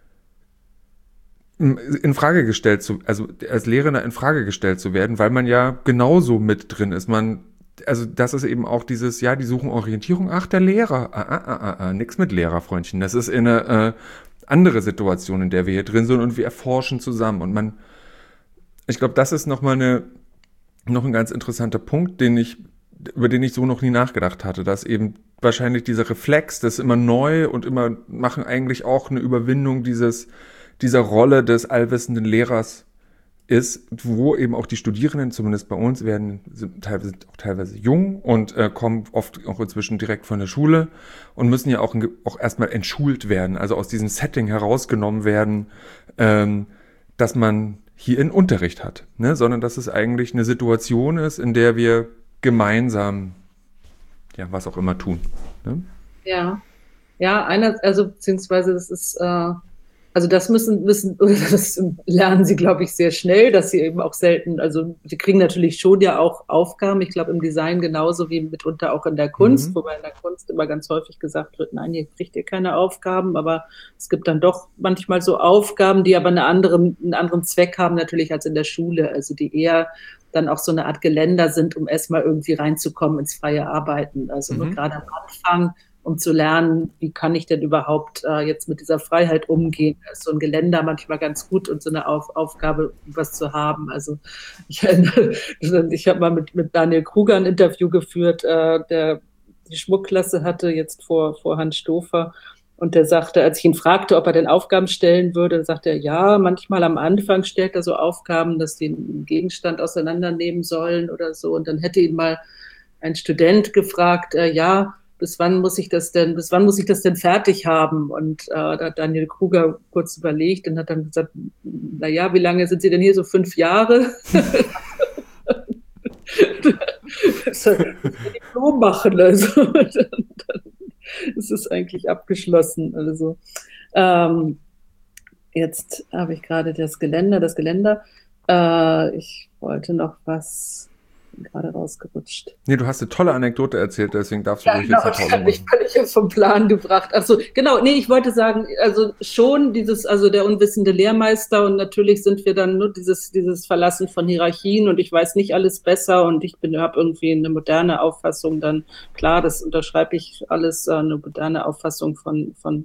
in Frage gestellt zu, also als Lehrender in Frage gestellt zu werden, weil man ja genauso mit drin ist. Man, also das ist eben auch dieses, ja, die suchen Orientierung. Ach, der Lehrer. Ah, ah, ah, ah, nix mit Lehrerfreundchen. Das ist eine äh, andere Situation, in der wir hier drin sind und wir erforschen zusammen. Und man, ich glaube, das ist noch mal eine, noch ein ganz interessanter Punkt, den ich, über den ich so noch nie nachgedacht hatte, dass eben wahrscheinlich dieser Reflex, das immer neu und immer machen eigentlich auch eine Überwindung dieses dieser Rolle des allwissenden Lehrers ist, wo eben auch die Studierenden, zumindest bei uns, werden sind teilweise, auch teilweise jung und äh, kommen oft auch inzwischen direkt von der Schule und müssen ja auch, auch erstmal entschult werden, also aus diesem Setting herausgenommen werden, ähm, dass man hier einen Unterricht hat, ne? Sondern dass es eigentlich eine Situation ist, in der wir gemeinsam, ja, was auch immer tun. Ne? Ja, ja, einer, also beziehungsweise das ist äh also das müssen, müssen, oder das lernen sie, glaube ich, sehr schnell, dass sie eben auch selten, also sie kriegen natürlich schon ja auch Aufgaben, ich glaube im Design genauso wie mitunter auch in der Kunst, Mhm. wobei in der Kunst immer ganz häufig gesagt wird, nein, hier kriegt ihr keine Aufgaben, aber es gibt dann doch manchmal so Aufgaben, die aber eine andere, einen anderen Zweck haben natürlich als in der Schule, also die eher dann auch so eine Art Geländer sind, um erstmal irgendwie reinzukommen ins freie Arbeiten. Also nur Mhm. gerade am Anfang, um zu lernen, wie kann ich denn überhaupt äh, jetzt mit dieser Freiheit umgehen. Da ist so ein Geländer manchmal ganz gut und so eine Auf Aufgabe, was zu haben. Also ich, ich habe mal mit, mit Daniel Kruger ein Interview geführt, äh, der die Schmuckklasse hatte, jetzt vor, vor Hans Stofer. Und der sagte, als ich ihn fragte, ob er denn Aufgaben stellen würde, dann sagte er, ja, manchmal am Anfang stellt er so Aufgaben, dass die einen Gegenstand auseinandernehmen sollen oder so. Und dann hätte ihn mal ein Student gefragt, äh, ja, bis wann muss ich das denn, bis wann muss ich das denn fertig haben? Und äh, da hat Daniel Kruger kurz überlegt und hat dann gesagt, na ja, wie lange sind Sie denn hier? So fünf Jahre? Das soll Diplom machen, also dann, dann ist es eigentlich abgeschlossen. Also ähm, jetzt habe ich gerade das Geländer, das Geländer. Äh, ich wollte noch was Bin gerade rausgerutscht. Nee, du hast eine tolle Anekdote erzählt, deswegen darfst du Ja, ruhig genau, jetzt eine das Pause hat mich machen. völlig vom Plan gebracht. Ach so, genau, nee, ich wollte sagen, also schon dieses, also der unwissende Lehrmeister und natürlich sind wir dann nur dieses, dieses Verlassen von Hierarchien und ich weiß nicht alles besser und ich bin, habe irgendwie eine moderne Auffassung, dann klar, das unterschreibe ich alles, äh, eine moderne Auffassung von, von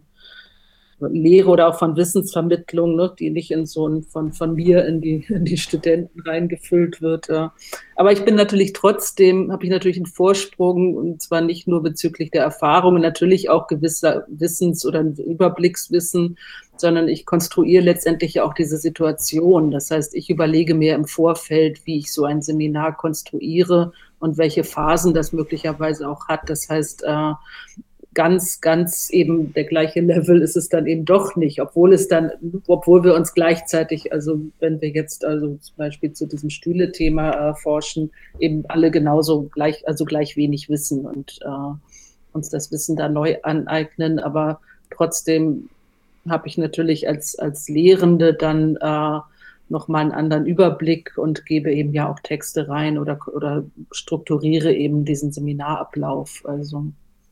Lehre oder auch von Wissensvermittlung, ne, die nicht in so ein, von, von mir in die, in die Studenten reingefüllt wird. Ja. Aber ich bin natürlich trotzdem, habe ich natürlich einen Vorsprung und zwar nicht nur bezüglich der Erfahrungen, natürlich auch gewisser Wissens- oder Überblickswissen, sondern ich konstruiere letztendlich auch diese Situation. Das heißt, ich überlege mir im Vorfeld, wie ich so ein Seminar konstruiere und welche Phasen das möglicherweise auch hat. Das heißt, äh, ganz, ganz eben der gleiche Level ist es dann eben doch nicht, obwohl es dann, obwohl wir uns gleichzeitig, also wenn wir jetzt also zum Beispiel zu diesem Stühle-Thema äh, forschen, eben alle genauso gleich, also gleich wenig wissen und äh, uns das Wissen da neu aneignen, aber trotzdem habe ich natürlich als, als Lehrende dann äh, nochmal einen anderen Überblick und gebe eben ja auch Texte rein oder, oder strukturiere eben diesen Seminarablauf, also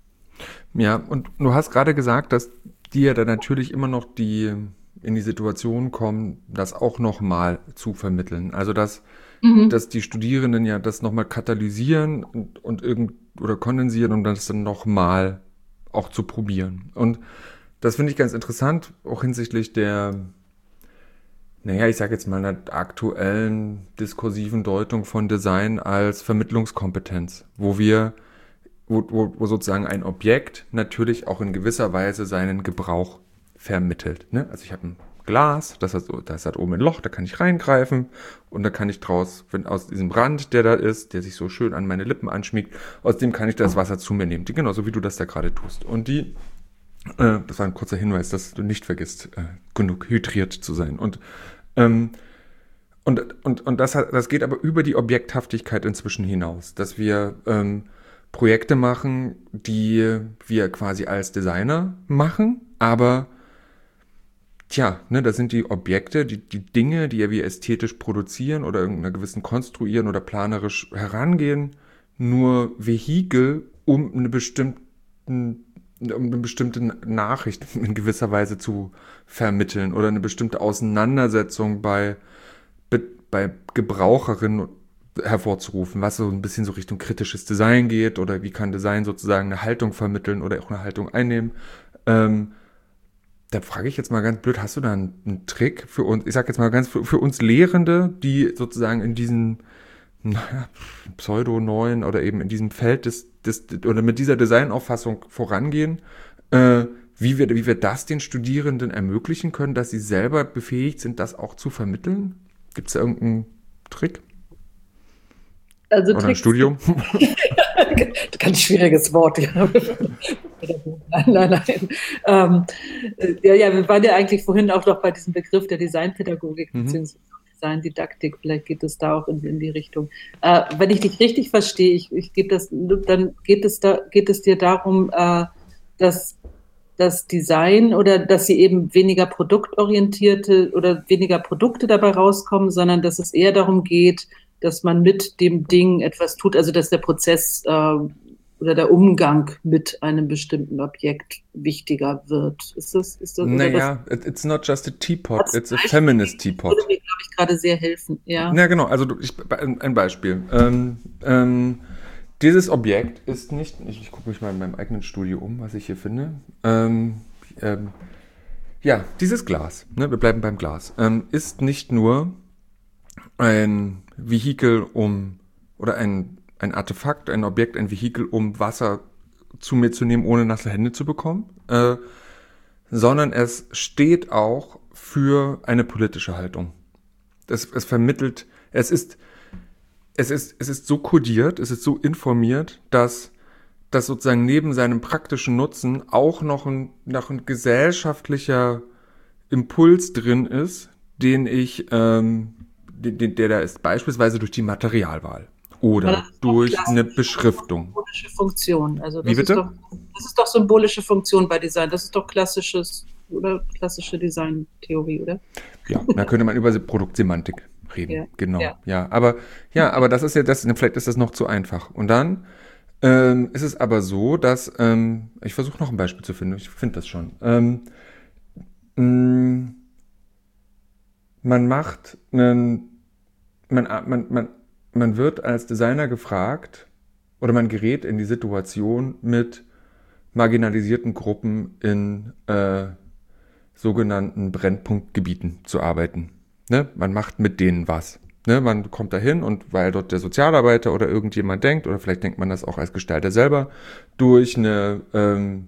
Ja, und du hast gerade gesagt, dass die ja dann natürlich immer noch die in die Situation kommen, das auch nochmal zu vermitteln. Also dass, mhm. dass die Studierenden ja das nochmal katalysieren und, und irgend oder kondensieren und das dann nochmal auch zu probieren. Und das finde ich ganz interessant, auch hinsichtlich der, naja, ich sage jetzt mal, einer aktuellen diskursiven Deutung von Design als Vermittlungskompetenz, wo wir Wo, wo, wo sozusagen ein Objekt natürlich auch in gewisser Weise seinen Gebrauch vermittelt. Ne? Also ich habe ein Glas, das hat, das hat oben ein Loch, da kann ich reingreifen und da kann ich draus, wenn aus diesem Rand, der da ist, der sich so schön an meine Lippen anschmiegt, aus dem kann ich das Wasser zu mir nehmen. Genauso wie du das da gerade tust. Und die, äh, das war ein kurzer Hinweis, dass du nicht vergisst, äh, genug hydriert zu sein. Und ähm, und, und, und das, hat, das geht aber über die Objekthaftigkeit inzwischen hinaus, dass wir ähm, Projekte machen, die wir quasi als Designer machen, aber tja, ne, das sind die Objekte, die, die Dinge, die wir ästhetisch produzieren oder irgendeiner gewissen konstruieren oder planerisch herangehen, nur Vehikel, um eine bestimmten um eine bestimmte Nachricht in gewisser Weise zu vermitteln oder eine bestimmte Auseinandersetzung bei, bei Gebraucherinnen hervorzurufen, was so ein bisschen so Richtung kritisches Design geht oder wie kann Design sozusagen eine Haltung vermitteln oder auch eine Haltung einnehmen. Ähm, da frage ich jetzt mal ganz blöd, hast du da einen, einen Trick für uns, ich sag jetzt mal ganz für, für uns Lehrende, die sozusagen in diesem naja, Pseudo-neuen oder eben in diesem Feld des, des oder mit dieser Designauffassung vorangehen, äh, wie wir, wie wir das den Studierenden ermöglichen können, dass sie selber befähigt sind, das auch zu vermitteln? Gibt es da irgendeinen Trick? Also Oder ein Tricks. Studium? Ganz schwieriges Wort, ja. Nein, nein, nein. Ähm, ja, ja, wir waren ja eigentlich vorhin auch noch bei diesem Begriff der Designpädagogik Mhm. bzw. Designdidaktik. Vielleicht geht es da auch in, in die Richtung. Äh, wenn ich dich richtig verstehe, ich, ich gebe das, dann geht es da, geht es dir darum, äh, dass das Design oder dass sie eben weniger produktorientierte oder weniger Produkte dabei rauskommen, sondern dass es eher darum geht, dass man mit dem Ding etwas tut, also dass der Prozess äh, oder der Umgang mit einem bestimmten Objekt wichtiger wird. Ist das, ist das, oder das Naja, it- it's not just a teapot, als it's a Beispiel feminist würde teapot. mir, glaube ich, gerade sehr helfen. Ja. Na genau, also du- ich, ein ein Beispiel. Ähm, ähm, dieses Objekt ist nicht, ich, ich gucke mich mal in meinem eigenen Studio um, was ich hier finde. Ähm, ähm, ja, dieses Glas, ne, wir bleiben beim Glas, ähm, ist nicht nur ein Vehikel, um, oder ein, ein Artefakt, ein Objekt, ein Vehikel, um Wasser zu mir zu nehmen, ohne nasse Hände zu bekommen, äh, sondern es steht auch für eine politische Haltung. Es, es vermittelt, es ist, es ist, es ist so kodiert, es ist so informiert, dass, dass sozusagen neben seinem praktischen Nutzen auch noch ein, noch ein gesellschaftlicher Impuls drin ist, den ich, ähm, den, der da ist, beispielsweise durch die Materialwahl Aber das oder ist doch durch eine klassisch Beschriftung. symbolische Funktion. Also Wie das ist bitte? doch, das ist doch symbolische Funktion bei Design. Das ist doch klassisches oder klassische Designtheorie, oder? Ja, da könnte man über Produktsemantik reden. Ja. Genau, Ja. ja. Aber ja, aber das ist ja das, vielleicht ist das noch zu einfach. Und dann ähm, ist es aber so, dass ähm, ich versuche noch ein Beispiel zu finden. Ich finde das schon. Ähm, mh, man macht einen, man, man, man, man wird als Designer gefragt oder man gerät in die Situation, mit marginalisierten Gruppen in äh, sogenannten Brennpunktgebieten zu arbeiten. Ne? Man macht mit denen was. Ne? Man kommt dahin und weil dort der Sozialarbeiter oder irgendjemand denkt, oder vielleicht denkt man das auch als Gestalter selber, durch eine ähm,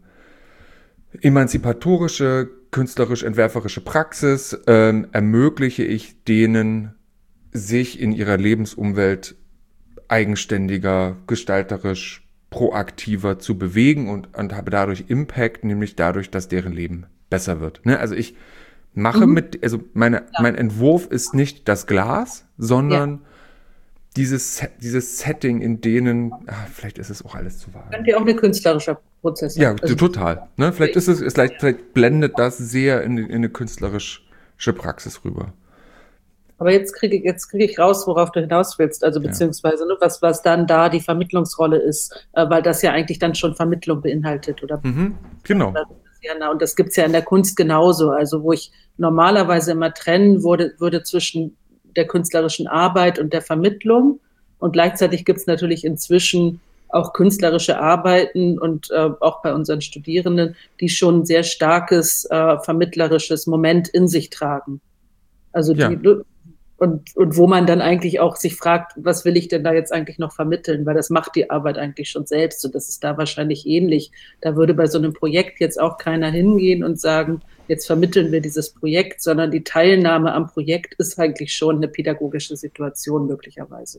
emanzipatorische, künstlerisch-entwerferische Praxis ähm, ermögliche ich denen, sich in ihrer Lebensumwelt eigenständiger, gestalterisch, proaktiver zu bewegen und, und habe dadurch Impact, nämlich dadurch, dass deren Leben besser wird. Ne? Also ich mache Mhm. mit, also meine, mein Entwurf ist nicht das Glas, Ja. sondern dieses, dieses Setting, in denen, ah, vielleicht ist es auch alles zu vage. Könnte ja auch ein künstlerischer Prozess sein. Ja, Also, total. Ne? Vielleicht ist es, ist vielleicht, vielleicht blendet das sehr in, in eine künstlerische Praxis rüber. aber jetzt kriege ich, jetzt kriege ich raus, worauf du hinaus willst, also Ja. beziehungsweise ne, was, was dann da die Vermittlungsrolle ist, äh, weil das ja eigentlich dann schon Vermittlung beinhaltet, oder? Mhm, genau. Ja, und das gibt's ja in der Kunst genauso. Also wo ich normalerweise immer trennen würde, würde zwischen der künstlerischen Arbeit und der Vermittlung. Und gleichzeitig gibt's natürlich inzwischen auch künstlerische Arbeiten und äh, auch bei unseren Studierenden, die schon ein sehr starkes äh, vermittlerisches Moment in sich tragen. Also Ja. die und, und wo man dann eigentlich auch sich fragt, was will ich denn da jetzt eigentlich noch vermitteln? Weil das macht die Arbeit eigentlich schon selbst. Und das ist da wahrscheinlich ähnlich. Da würde bei so einem Projekt jetzt auch keiner hingehen und sagen, jetzt vermitteln wir dieses Projekt, sondern die Teilnahme am Projekt ist eigentlich schon eine pädagogische Situation möglicherweise.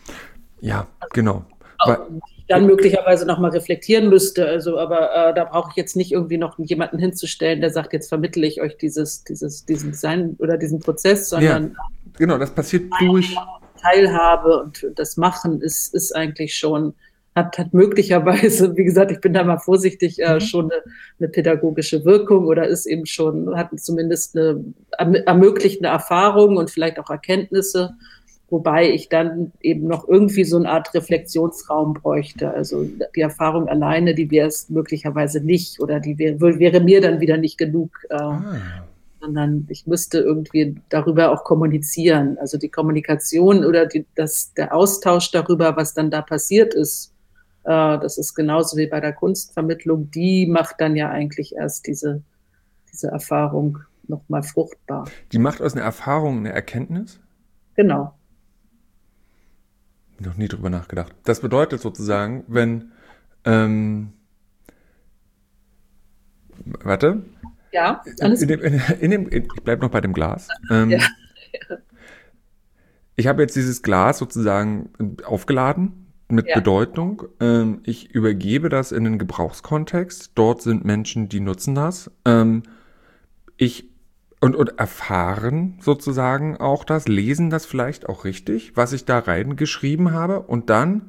Ja, genau. Auch, die ich dann möglicherweise nochmal reflektieren müsste. Also, aber äh, da brauche ich jetzt nicht irgendwie noch jemanden hinzustellen, der sagt, jetzt vermittle ich euch dieses, dieses, diesen Design oder diesen Prozess, sondern ja, genau, das passiert durch Teilhabe und das Machen ist, ist eigentlich schon, hat, hat möglicherweise, wie gesagt, ich bin da mal vorsichtig, äh, mhm. schon eine, eine pädagogische Wirkung oder ist eben schon, hat zumindest eine ermöglicht eine Erfahrung und vielleicht auch Erkenntnisse, wobei ich dann eben noch irgendwie so eine Art Reflexionsraum bräuchte. Also die Erfahrung alleine, die wäre es möglicherweise nicht oder die wäre, wäre mir dann wieder nicht genug. Äh, ah. Sondern ich müsste irgendwie darüber auch kommunizieren. Also die Kommunikation oder die, das, der Austausch darüber, was dann da passiert ist, äh, das ist genauso wie bei der Kunstvermittlung, die macht dann ja eigentlich erst diese, diese Erfahrung nochmal fruchtbar. Die macht aus einer Erfahrung eine Erkenntnis? Genau. Noch nie drüber nachgedacht. Das bedeutet sozusagen, wenn ähm, warte. Ja, alles in dem, in, in dem, in, ich bleibe noch bei dem Glas. Ähm, ja. Ja. Ich habe jetzt dieses Glas sozusagen aufgeladen mit ja. Bedeutung. Ähm, ich übergebe das in den Gebrauchskontext. Dort sind Menschen, die nutzen das. Ähm, ich und, und erfahren sozusagen auch das, lesen das vielleicht auch richtig, was ich da reingeschrieben habe. Und dann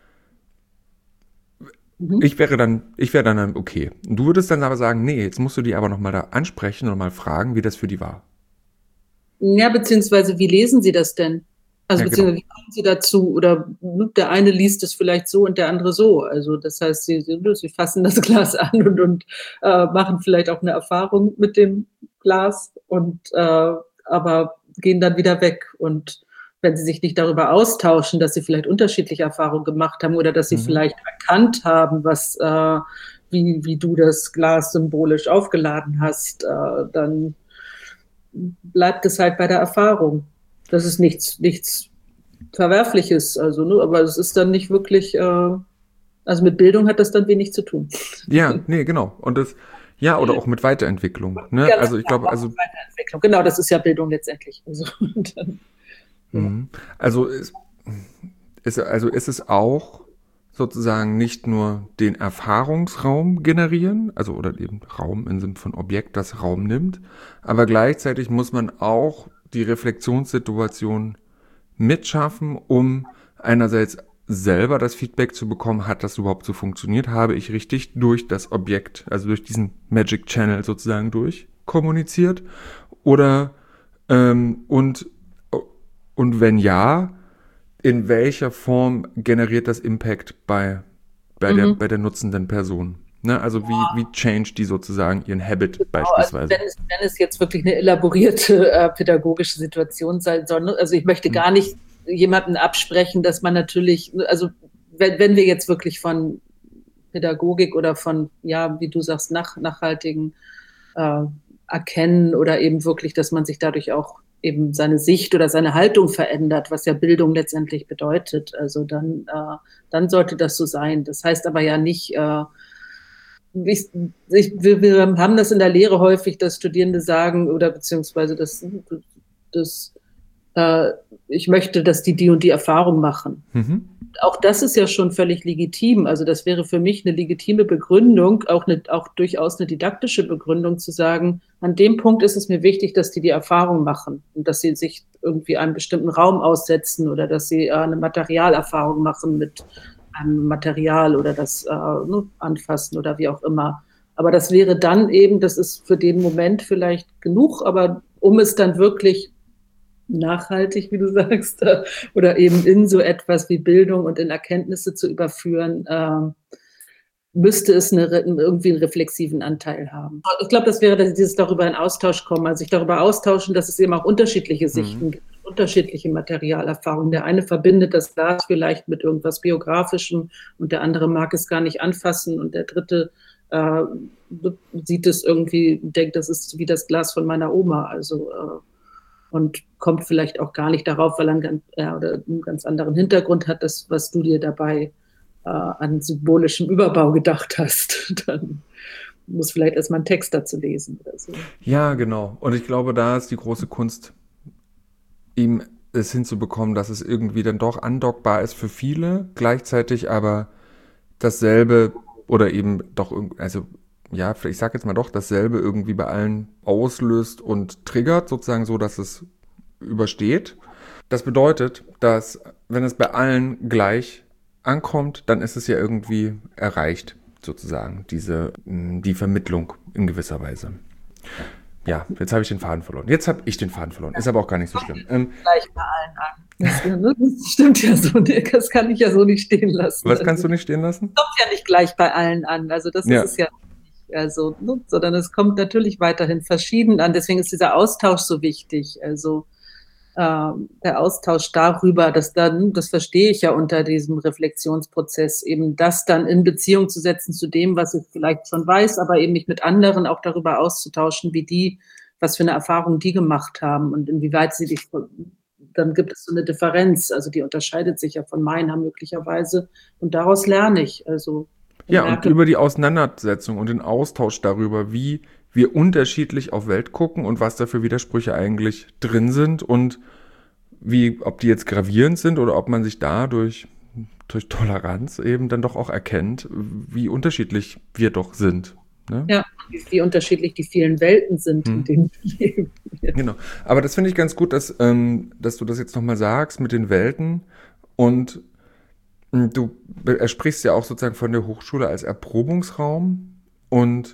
Ich wäre dann, ich wäre dann okay. Und du würdest dann aber sagen, nee, jetzt musst du die aber nochmal da ansprechen und mal fragen, wie das für die war. Ja, beziehungsweise, wie lesen sie das denn? Also, ja, beziehungsweise, genau. Wie kommen sie dazu? Oder der eine liest es vielleicht so und der andere so. Also, das heißt, sie, sie fassen das Glas an und, und äh, machen vielleicht auch eine Erfahrung mit dem Glas und, äh, aber gehen dann wieder weg. Und wenn sie sich nicht darüber austauschen, dass sie vielleicht unterschiedliche Erfahrungen gemacht haben oder dass sie mhm. vielleicht erkannt haben, was, äh, wie, wie du das Glas symbolisch aufgeladen hast, äh, dann bleibt es halt bei der Erfahrung. Das ist nichts, nichts Verwerfliches, also, ne, aber es ist dann nicht wirklich, äh, also mit Bildung hat das dann wenig zu tun. Ja, nee, genau. Und das, ja, oder auch mit Weiterentwicklung. Ne? Ja, also ich glaube, also Weiterentwicklung. Genau, das ist ja Bildung letztendlich. Also, dann, ja. also, ist, ist, also ist es auch sozusagen nicht nur den Erfahrungsraum generieren, also oder eben Raum im Sinne von Objekt, das Raum nimmt, aber gleichzeitig muss man auch die Reflexionssituation mitschaffen, um einerseits selber das Feedback zu bekommen, hat das überhaupt so funktioniert, habe ich richtig durch das Objekt, also durch diesen Magic Channel sozusagen durch kommuniziert oder ähm, und Und wenn ja, in welcher Form generiert das Impact bei, bei, mhm. der, bei der nutzenden Person? Ne? Also wie, wie changed die sozusagen ihren Habit genau, beispielsweise? Also wenn, es, wenn es jetzt wirklich eine elaborierte äh, pädagogische Situation sein soll, ne? Also ich möchte gar nicht jemandem absprechen, dass man natürlich, also wenn, wenn wir jetzt wirklich von Pädagogik oder von, ja, wie du sagst, nach, nachhaltigen äh, Erkennen oder eben wirklich, dass man sich dadurch auch eben seine Sicht oder seine Haltung verändert, was ja Bildung letztendlich bedeutet. Also dann, äh, dann sollte das so sein. Das heißt aber ja nicht, äh, ich, ich, wir, wir haben das in der Lehre häufig, dass Studierende sagen oder beziehungsweise das, das äh, ich möchte, dass die die und die Erfahrung machen. Mhm. Auch das ist ja schon völlig legitim. Also das wäre für mich eine legitime Begründung, auch, eine, auch durchaus eine didaktische Begründung zu sagen, an dem Punkt ist es mir wichtig, dass die die Erfahrung machen und dass sie sich irgendwie einem bestimmten Raum aussetzen oder dass sie äh, eine Materialerfahrung machen mit einem Material oder das äh, ne, anfassen oder wie auch immer. Aber das wäre dann eben, das ist für den Moment vielleicht genug, aber um es dann wirklich nachhaltig, wie du sagst, oder eben in so etwas wie Bildung und in Erkenntnisse zu überführen, äh, müsste es eine, irgendwie einen reflexiven Anteil haben. Ich glaube, das wäre dass dieses darüber in Austausch kommen, also sich darüber austauschen, dass es eben auch unterschiedliche Sichten mhm. gibt, unterschiedliche Materialerfahrungen. Der eine verbindet das Glas vielleicht mit irgendwas Biografischem und der andere mag es gar nicht anfassen und der dritte äh, sieht es irgendwie, denkt, das ist wie das Glas von meiner Oma, also äh, und kommt vielleicht auch gar nicht darauf, weil er einen, äh, oder einen ganz anderen Hintergrund hat, das, was du dir dabei äh, an symbolischem Überbau gedacht hast. Dann muss vielleicht erstmal einen Text dazu lesen oder so. Ja, genau. Und ich glaube, da ist die große Kunst, ihm es hinzubekommen, dass es irgendwie dann doch andockbar ist für viele, gleichzeitig aber dasselbe oder eben doch, also ja, ich sag jetzt mal doch, dasselbe irgendwie bei allen auslöst und triggert, sozusagen so, dass es übersteht. Das bedeutet, dass wenn es bei allen gleich ankommt, dann ist es ja irgendwie erreicht, sozusagen, diese, die Vermittlung in gewisser Weise. Ja, jetzt habe ich den Faden verloren. Jetzt habe ich den Faden verloren. Ist aber auch gar nicht so schlimm. Ähm, gleich bei allen an. Das, das stimmt ja so. Das kann ich ja so nicht stehen lassen. Was kannst du nicht stehen lassen? Das kommt ja nicht gleich bei allen an. Also das ja. ist es ja nicht. Also, sondern es kommt natürlich weiterhin verschieden an. Deswegen ist dieser Austausch so wichtig. Also äh, der Austausch darüber, dass dann, das verstehe ich ja unter diesem Reflexionsprozess, eben das dann in Beziehung zu setzen zu dem, was ich vielleicht schon weiß, aber eben mich mit anderen auch darüber auszutauschen, wie die, was für eine Erfahrung die gemacht haben und inwieweit sie dich, dann gibt es so eine Differenz, also die unterscheidet sich ja von meiner möglicherweise und daraus lerne ich, also ja, und über die Auseinandersetzung und den Austausch darüber, wie wir unterschiedlich auf Welt gucken und was da für Widersprüche eigentlich drin sind und wie, ob die jetzt gravierend sind oder ob man sich dadurch durch Toleranz eben dann doch auch erkennt, wie unterschiedlich wir doch sind. Ne? Ja, wie unterschiedlich die vielen Welten sind, hm. in denen wir leben. Genau, aber das finde ich ganz gut, dass, ähm, dass du das jetzt nochmal sagst mit den Welten und du sprichst ja auch sozusagen von der Hochschule als Erprobungsraum und,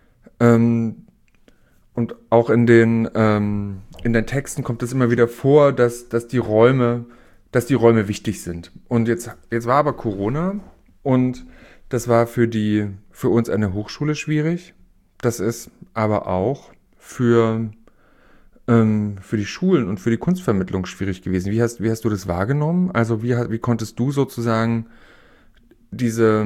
ähm, und auch in den, ähm, in den Texten kommt es immer wieder vor, dass, dass die Räume, dass die Räume wichtig sind. Und jetzt, jetzt war aber Corona und das war für die, für uns an der Hochschule schwierig. Das ist aber auch für, ähm, für die Schulen und für die Kunstvermittlung schwierig gewesen. Wie hast, wie hast du das wahrgenommen? Also wie, wie konntest du sozusagen diese,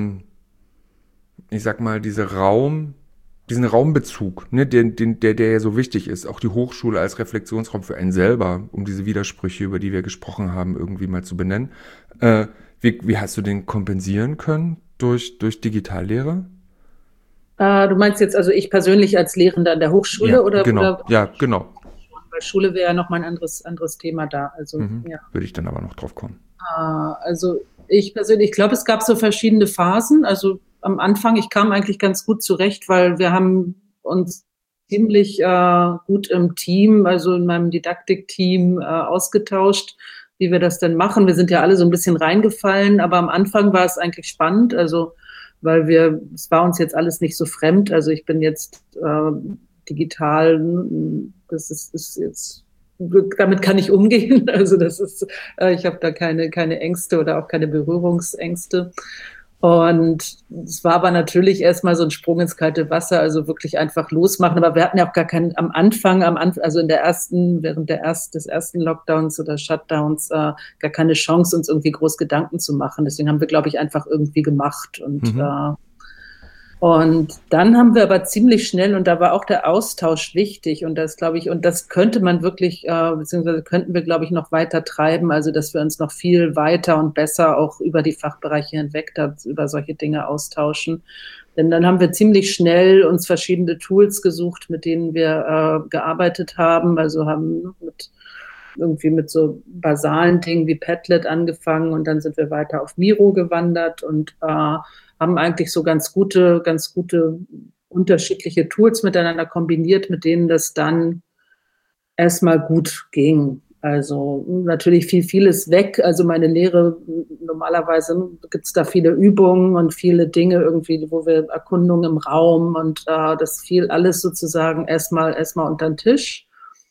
ich sag mal, diese Raum, diesen Raumbezug, ne, der, den, der, der ja so wichtig ist, auch die Hochschule als Reflexionsraum für einen selber, um diese Widersprüche, über die wir gesprochen haben, irgendwie mal zu benennen. Äh, wie, wie hast du den kompensieren können durch, durch Digitallehre? Äh, du meinst jetzt also ich persönlich als Lehrender an der Hochschule ja, oder? Genau, oder? ja, genau. Weil Schule wäre ja nochmal ein anderes, anderes Thema da. Also, mhm, ja. Würde ich dann aber noch drauf kommen. Ah, also ich persönlich, ich glaube, es gab so verschiedene Phasen. Also am Anfang, ich kam eigentlich ganz gut zurecht, weil wir haben uns ziemlich äh, gut im Team, also in meinem Didaktikteam äh, ausgetauscht, wie wir das denn machen. Wir sind ja alle so ein bisschen reingefallen, aber am Anfang war es eigentlich spannend, also weil wir, es war uns jetzt alles nicht so fremd. Also ich bin jetzt äh, digital, das ist, ist jetzt damit kann ich umgehen. Also das ist, äh, ich habe da keine, keine Ängste oder auch keine Berührungsängste. Und es war aber natürlich erstmal so ein Sprung ins kalte Wasser, also wirklich einfach losmachen. Aber wir hatten ja auch gar keinen am Anfang, am Anfang, also in der ersten, während der erst, des ersten Lockdowns oder Shutdowns, äh, gar keine Chance, uns irgendwie groß Gedanken zu machen. Deswegen haben wir, glaube ich, einfach irgendwie gemacht. Und Mhm. äh, und dann haben wir aber ziemlich schnell, und da war auch der Austausch wichtig, und das glaube ich, und das könnte man wirklich, äh, beziehungsweise könnten wir, glaube ich, noch weiter treiben, also dass wir uns noch viel weiter und besser auch über die Fachbereiche hinweg da, über solche Dinge austauschen. Denn dann haben wir ziemlich schnell uns verschiedene Tools gesucht, mit denen wir äh, gearbeitet haben, also haben mit irgendwie mit so basalen Dingen wie Padlet angefangen, und dann sind wir weiter auf Miro gewandert und äh, haben eigentlich so ganz gute, ganz gute unterschiedliche Tools miteinander kombiniert, mit denen das dann erstmal gut ging. Also natürlich fiel vieles weg. Also meine Lehre, normalerweise gibt es da viele Übungen und viele Dinge irgendwie, wo wir Erkundungen im Raum, und äh, das fiel alles sozusagen erstmal erstmal unter den Tisch.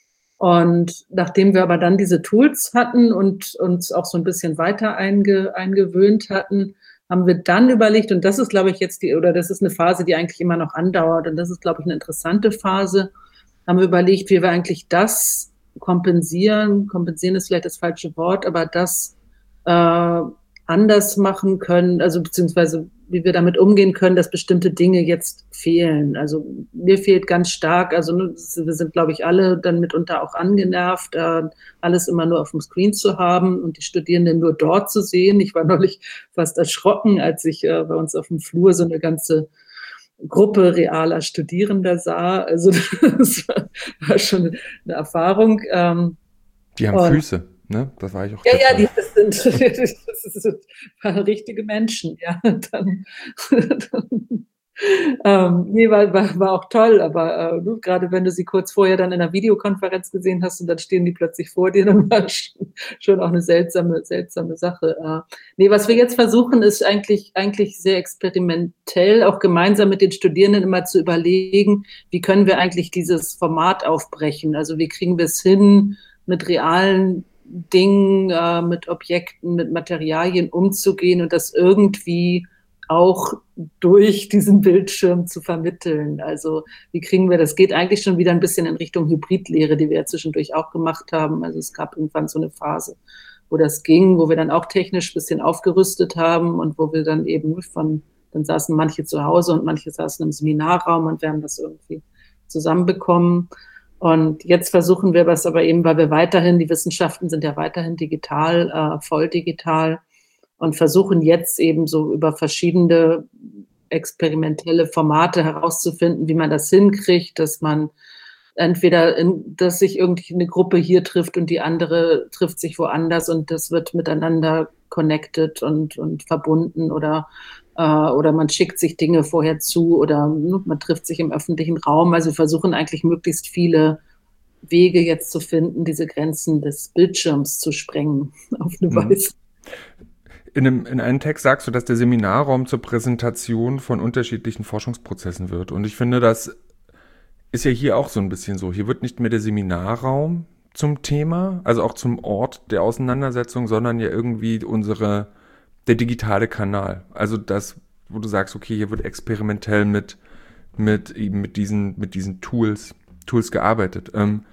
Und nachdem wir aber dann diese Tools hatten und uns auch so ein bisschen weiter einge, eingewöhnt hatten, haben wir dann überlegt, und das ist, glaube ich, jetzt die, oder das ist eine Phase, die eigentlich immer noch andauert, und das ist, glaube ich, eine interessante Phase, haben wir überlegt, wie wir eigentlich das kompensieren, kompensieren ist vielleicht das falsche Wort, aber das äh, anders machen können, also beziehungsweise wie wir damit umgehen können, dass bestimmte Dinge jetzt fehlen. Also mir fehlt ganz stark, also wir sind, glaube ich, alle dann mitunter auch angenervt, äh, alles immer nur auf dem Screen zu haben und die Studierenden nur dort zu sehen. Ich war neulich fast erschrocken, als ich äh, bei uns auf dem Flur so eine ganze Gruppe realer Studierender sah. Also das war schon eine Erfahrung. Ähm, Die haben und Füße, ne? Das war ich auch ja, ja, gestern. die, das sind, das sind richtige Menschen, ja. Dann, dann, ähm, nee, war, war, war auch toll, aber äh, gerade wenn du sie kurz vorher dann in einer Videokonferenz gesehen hast und dann stehen die plötzlich vor dir, dann war schon, schon auch eine seltsame, seltsame Sache. Äh, nee, was wir jetzt versuchen, ist eigentlich, eigentlich sehr experimentell, auch gemeinsam mit den Studierenden immer zu überlegen, wie können wir eigentlich dieses Format aufbrechen? Also wie kriegen wir es hin, mit realen Dingen, äh, mit Objekten, mit Materialien umzugehen und das irgendwie auch durch diesen Bildschirm zu vermitteln. Also wie kriegen wir das? Geht eigentlich schon wieder ein bisschen in Richtung Hybridlehre, die wir ja zwischendurch auch gemacht haben. Also es gab irgendwann so eine Phase, wo das ging, wo wir dann auch technisch ein bisschen aufgerüstet haben und wo wir dann eben von, dann saßen manche zu Hause und manche saßen im Seminarraum und wir haben das irgendwie zusammenbekommen. Und jetzt versuchen wir was aber eben, weil wir weiterhin, die Wissenschaften sind ja weiterhin digital, äh, voll digital, und versuchen jetzt eben so über verschiedene experimentelle Formate herauszufinden, wie man das hinkriegt, dass man entweder, in, dass sich irgendwie eine Gruppe hier trifft und die andere trifft sich woanders und das wird miteinander connected und, und verbunden, oder, äh, oder man schickt sich Dinge vorher zu, oder ne, man trifft sich im öffentlichen Raum. Also wir versuchen eigentlich möglichst viele Wege jetzt zu finden, diese Grenzen des Bildschirms zu sprengen auf eine Mhm. Weise. In einem, in einem Text sagst du, dass der Seminarraum zur Präsentation von unterschiedlichen Forschungsprozessen wird. Und ich finde, das ist ja hier auch so ein bisschen so. Hier wird nicht mehr der Seminarraum zum Thema, also auch zum Ort der Auseinandersetzung, sondern ja irgendwie unsere, der digitale Kanal. Also das, wo du sagst, okay, hier wird experimentell mit, mit eben mit diesen, mit diesen Tools, Tools gearbeitet. Ähm,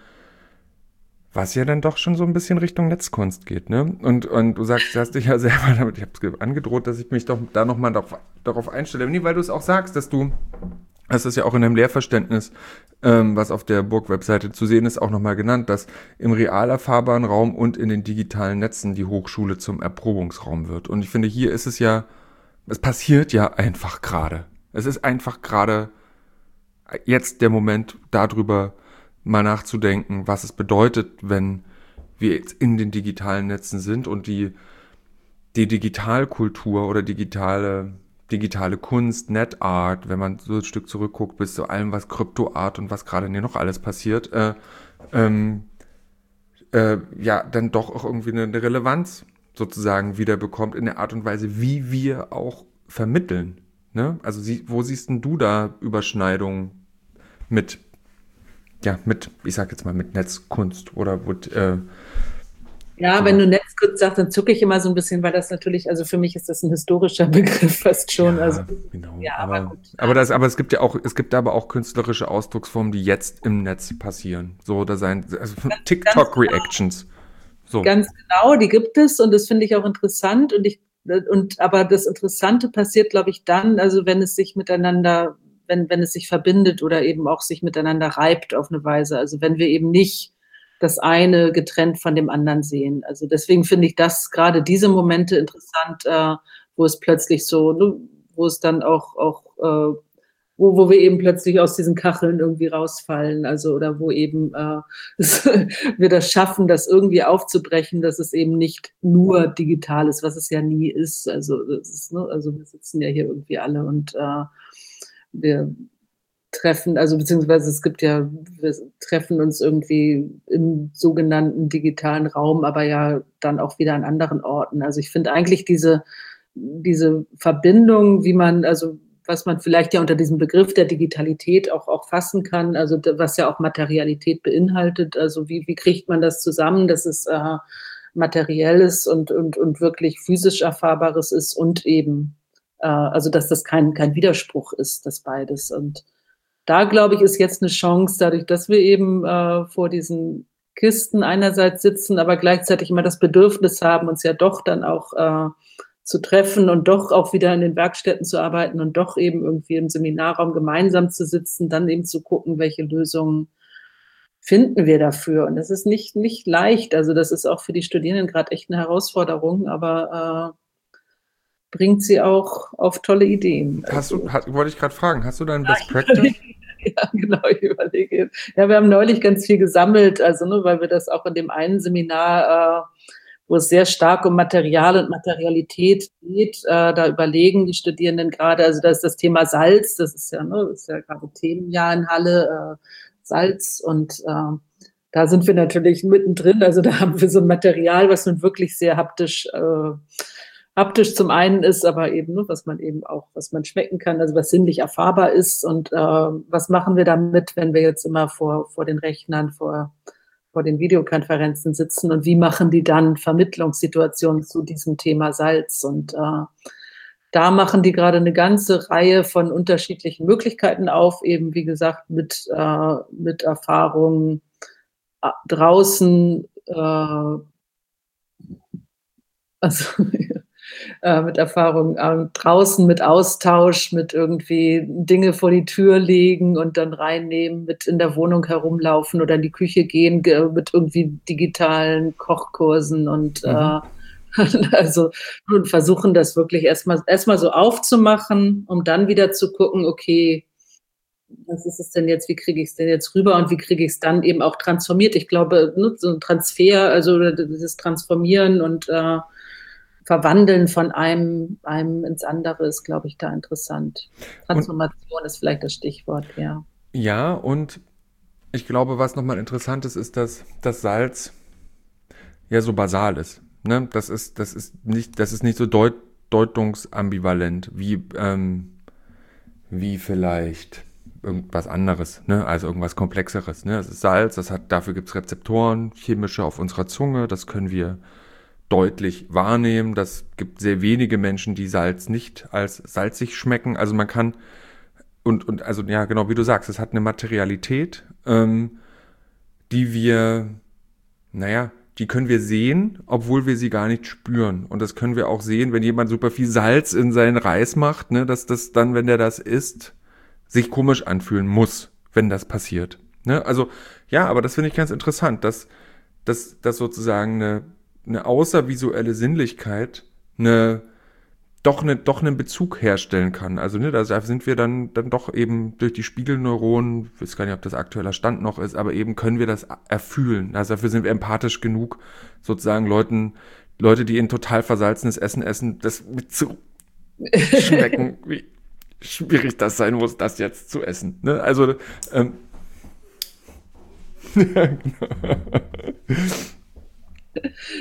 Was ja dann doch schon so ein bisschen Richtung Netzkunst geht, ne? Und, und du sagst, du hast dich ja selber damit, ich habe angedroht, dass ich mich doch da nochmal darauf, darauf einstelle. Nee, weil du es auch sagst, dass du, das ist ja auch in deinem Lehrverständnis, ähm, was auf der Burg-Webseite zu sehen ist, auch nochmal genannt, dass im real erfahrbaren Raum und in den digitalen Netzen die Hochschule zum Erprobungsraum wird. Und ich finde, hier ist es ja, es passiert ja einfach gerade. Es ist einfach gerade jetzt der Moment, darüber mal nachzudenken, was es bedeutet, wenn wir jetzt in den digitalen Netzen sind und die, die Digitalkultur oder digitale, digitale Kunst, NetArt, wenn man so ein Stück zurückguckt bis zu allem, was Kryptoart und was gerade hier noch alles passiert, äh, ähm, äh, ja, dann doch auch irgendwie eine, eine Relevanz sozusagen wieder bekommt in der Art und Weise, wie wir auch vermitteln. Ne? Also sie, wo siehst denn du da Überschneidungen mit ja, mit, ich sag jetzt mal, mit Netzkunst oder mit, äh, Ja, sowas. wenn du Netzkunst sagst, dann zucke ich immer so ein bisschen, weil das natürlich, also für mich ist das ein historischer Begriff fast schon. Also Ja, genau. ja, aber Aber, gut. aber das, aber es gibt ja auch, es gibt aber auch künstlerische Ausdrucksformen, die jetzt im Netz passieren. So, oder sein, also Ganz TikTok-Reactions. So. Ganz genau, die gibt es und das finde ich auch interessant und ich und aber das Interessante passiert, glaube ich, dann, also wenn es sich miteinander, wenn wenn es sich verbindet oder eben auch sich miteinander reibt auf eine Weise. Also wenn wir eben nicht das eine getrennt von dem anderen sehen. Also deswegen finde ich das gerade diese Momente interessant, äh, wo es plötzlich so, ne, wo es dann auch auch äh, wo, wo wir eben plötzlich aus diesen Kacheln irgendwie rausfallen, also oder wo eben äh, es, wir das schaffen, das irgendwie aufzubrechen, dass es eben nicht nur digital ist, was es ja nie ist. Also, das ist, ne, also wir sitzen ja hier irgendwie alle und äh, wir treffen, also beziehungsweise es gibt ja, wir treffen uns irgendwie im sogenannten digitalen Raum, aber ja dann auch wieder an anderen Orten. Also ich finde eigentlich diese, diese Verbindung, wie man, also was man vielleicht ja unter diesem Begriff der Digitalität auch, auch fassen kann, also was ja auch Materialität beinhaltet, also wie, wie kriegt man das zusammen, dass es äh, materielles und, und, und wirklich physisch erfahrbares ist und eben, äh, also dass das kein, kein Widerspruch ist, das beides. Und da, glaube ich, ist jetzt eine Chance, dadurch, dass wir eben äh, vor diesen Kisten einerseits sitzen, aber gleichzeitig immer das Bedürfnis haben, uns ja doch dann auch äh, zu treffen und doch auch wieder in den Werkstätten zu arbeiten und doch eben irgendwie im Seminarraum gemeinsam zu sitzen, dann eben zu gucken, welche Lösungen finden wir dafür. Und das ist nicht, nicht leicht. Also das ist auch für die Studierenden gerade echt eine Herausforderung, aber äh, bringt sie auch auf tolle Ideen. Hast du, Also, hast, wollte ich gerade fragen, hast du da ein ja, Best ich Practice? überlege, ja, genau, ich überlege jetzt. Ja, wir haben neulich ganz viel gesammelt, also, ne, weil wir das auch in dem einen Seminar, äh, wo es sehr stark um Material und Materialität geht, äh, da überlegen die Studierenden gerade, also da ist das Thema Salz, das ist ja, ne, das ist ja gerade Themenjahr in Halle, äh, Salz und äh, da sind wir natürlich mittendrin, also da haben wir so ein Material, was nun wirklich sehr haptisch äh, haptisch zum einen ist, aber eben, ne, was man eben auch, was man schmecken kann, also was sinnlich erfahrbar ist und äh, was machen wir damit, wenn wir jetzt immer vor, vor den Rechnern, vor, vor den Videokonferenzen sitzen und wie machen die dann Vermittlungssituationen zu diesem Thema Salz und äh, da machen die gerade eine ganze Reihe von unterschiedlichen Möglichkeiten auf, eben wie gesagt mit, äh, mit Erfahrungen äh, draußen, äh, also äh, mit Erfahrung äh, draußen, mit Austausch, mit irgendwie Dinge vor die Tür legen und dann reinnehmen, mit in der Wohnung herumlaufen oder in die Küche gehen, mit irgendwie digitalen Kochkursen und Mhm. äh, also und versuchen das wirklich erstmal erstmal so aufzumachen, um dann wieder zu gucken, okay, was ist es denn jetzt, wie kriege ich es denn jetzt rüber und wie kriege ich es dann eben auch transformiert? Ich glaube, ne, so ein Transfer, also dieses Transformieren und äh, Verwandeln von einem, einem ins andere ist, glaube ich, da interessant. Und Transformation ist vielleicht das Stichwort, ja. ja, und ich glaube, was nochmal interessant ist, ist, dass das Salz ja so basal ist. Ne? Das ist, das ist nicht, das ist nicht so deut, deutungsambivalent wie, ähm, wie vielleicht irgendwas anderes, ne? Also irgendwas Komplexeres. Ne? Es ist Salz, das hat, dafür gibt es Rezeptoren, chemische auf unserer Zunge, das können wir deutlich wahrnehmen. Das gibt sehr wenige Menschen, die Salz nicht als salzig schmecken. Also man kann, und, und also ja, genau wie du sagst, es hat eine Materialität, ähm, die wir, naja, die können wir sehen, obwohl wir sie gar nicht spüren. Und das können wir auch sehen, wenn jemand super viel Salz in seinen Reis macht, ne, dass das dann, wenn der das isst, sich komisch anfühlen muss, wenn das passiert. Ne? Also ja, aber das finde ich ganz interessant, dass, dass, dass sozusagen eine, eine außervisuelle Sinnlichkeit eine doch, eine, doch einen Bezug herstellen kann. Also ne, da sind wir dann, dann doch eben durch die Spiegelneuronen, ich weiß gar nicht, ob das aktueller Stand noch ist, aber eben können wir das erfühlen. Also dafür sind wir empathisch genug, sozusagen Leuten, Leute, die ein total versalzenes Essen essen, das mitzuschmecken, wie schwierig das sein muss, das jetzt zu essen. Ne? Also ähm, ja, genau.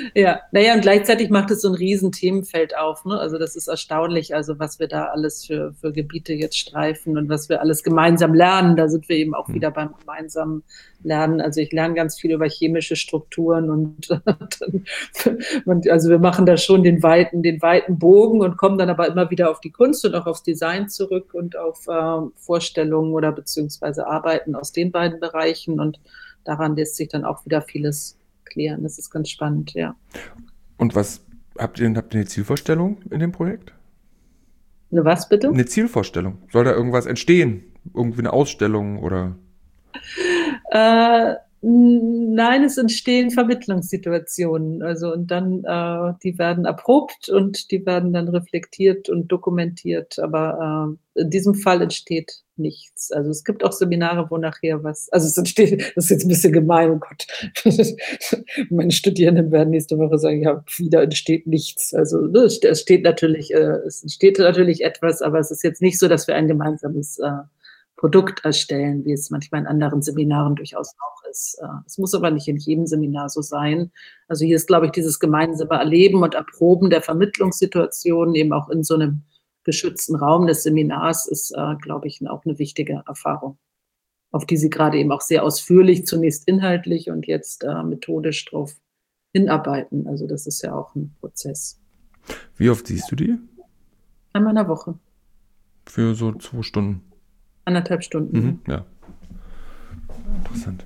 Ja, naja, und gleichzeitig macht es so ein riesen Themenfeld auf, ne? Also das ist erstaunlich, also was wir da alles für, für Gebiete jetzt streifen und was wir alles gemeinsam lernen. Da sind wir eben auch Hm. wieder beim gemeinsamen Lernen. Also ich lerne ganz viel über chemische Strukturen und, und also wir machen da schon den weiten, den weiten Bogen und kommen dann aber immer wieder auf die Kunst und auch aufs Design zurück und auf äh, Vorstellungen oder beziehungsweise Arbeiten aus den beiden Bereichen, und daran lässt sich dann auch wieder vieles klären. Das ist ganz spannend, ja. Und was habt ihr, habt ihr eine Zielvorstellung in dem Projekt? Eine was bitte? Eine Zielvorstellung. Soll da irgendwas entstehen? Irgendwie eine Ausstellung oder? Äh, nein, es entstehen Vermittlungssituationen. Also und dann, äh, die werden erprobt und die werden dann reflektiert und dokumentiert. Aber äh, in diesem Fall entsteht nichts. Also es gibt auch Seminare, wo nachher was, also es entsteht, das ist jetzt ein bisschen gemein, oh Gott. Meine Studierenden werden nächste Woche sagen, ja, wieder entsteht nichts. Also ne, es steht natürlich, äh, es entsteht natürlich etwas, aber es ist jetzt nicht so, dass wir ein gemeinsames äh, Produkt erstellen, wie es manchmal in anderen Seminaren durchaus auch ist. Es muss aber nicht in jedem Seminar so sein. Also hier ist, glaube ich, dieses gemeinsame Erleben und Erproben der Vermittlungssituationen eben auch in so einem geschützten Raum des Seminars ist, äh, glaube ich, auch eine wichtige Erfahrung, auf die Sie gerade eben auch sehr ausführlich, zunächst inhaltlich und jetzt äh, methodisch drauf hinarbeiten. Also das ist ja auch ein Prozess. Wie oft siehst du die? Einmal in der Woche, Für so zwei Stunden. anderthalb Stunden. Mhm, ja. Interessant.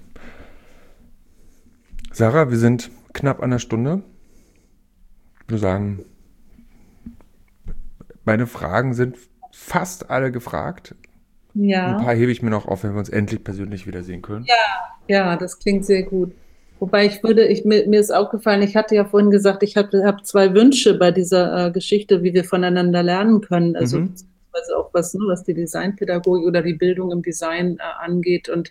Sarah, wir sind knapp an der Stunde. Ich würde sagen, meine Fragen sind fast alle gefragt. Ein Ja. paar hebe ich mir noch auf, wenn wir uns endlich persönlich wiedersehen können. Ja, das klingt sehr gut. Wobei ich würde, ich, mir, mir ist aufgefallen, ich hatte ja vorhin gesagt, ich habe hab zwei Wünsche bei dieser äh, Geschichte, wie wir voneinander lernen können. Also Mhm. beziehungsweise auch was, ne, was die Designpädagogik oder die Bildung im Design äh, angeht. Und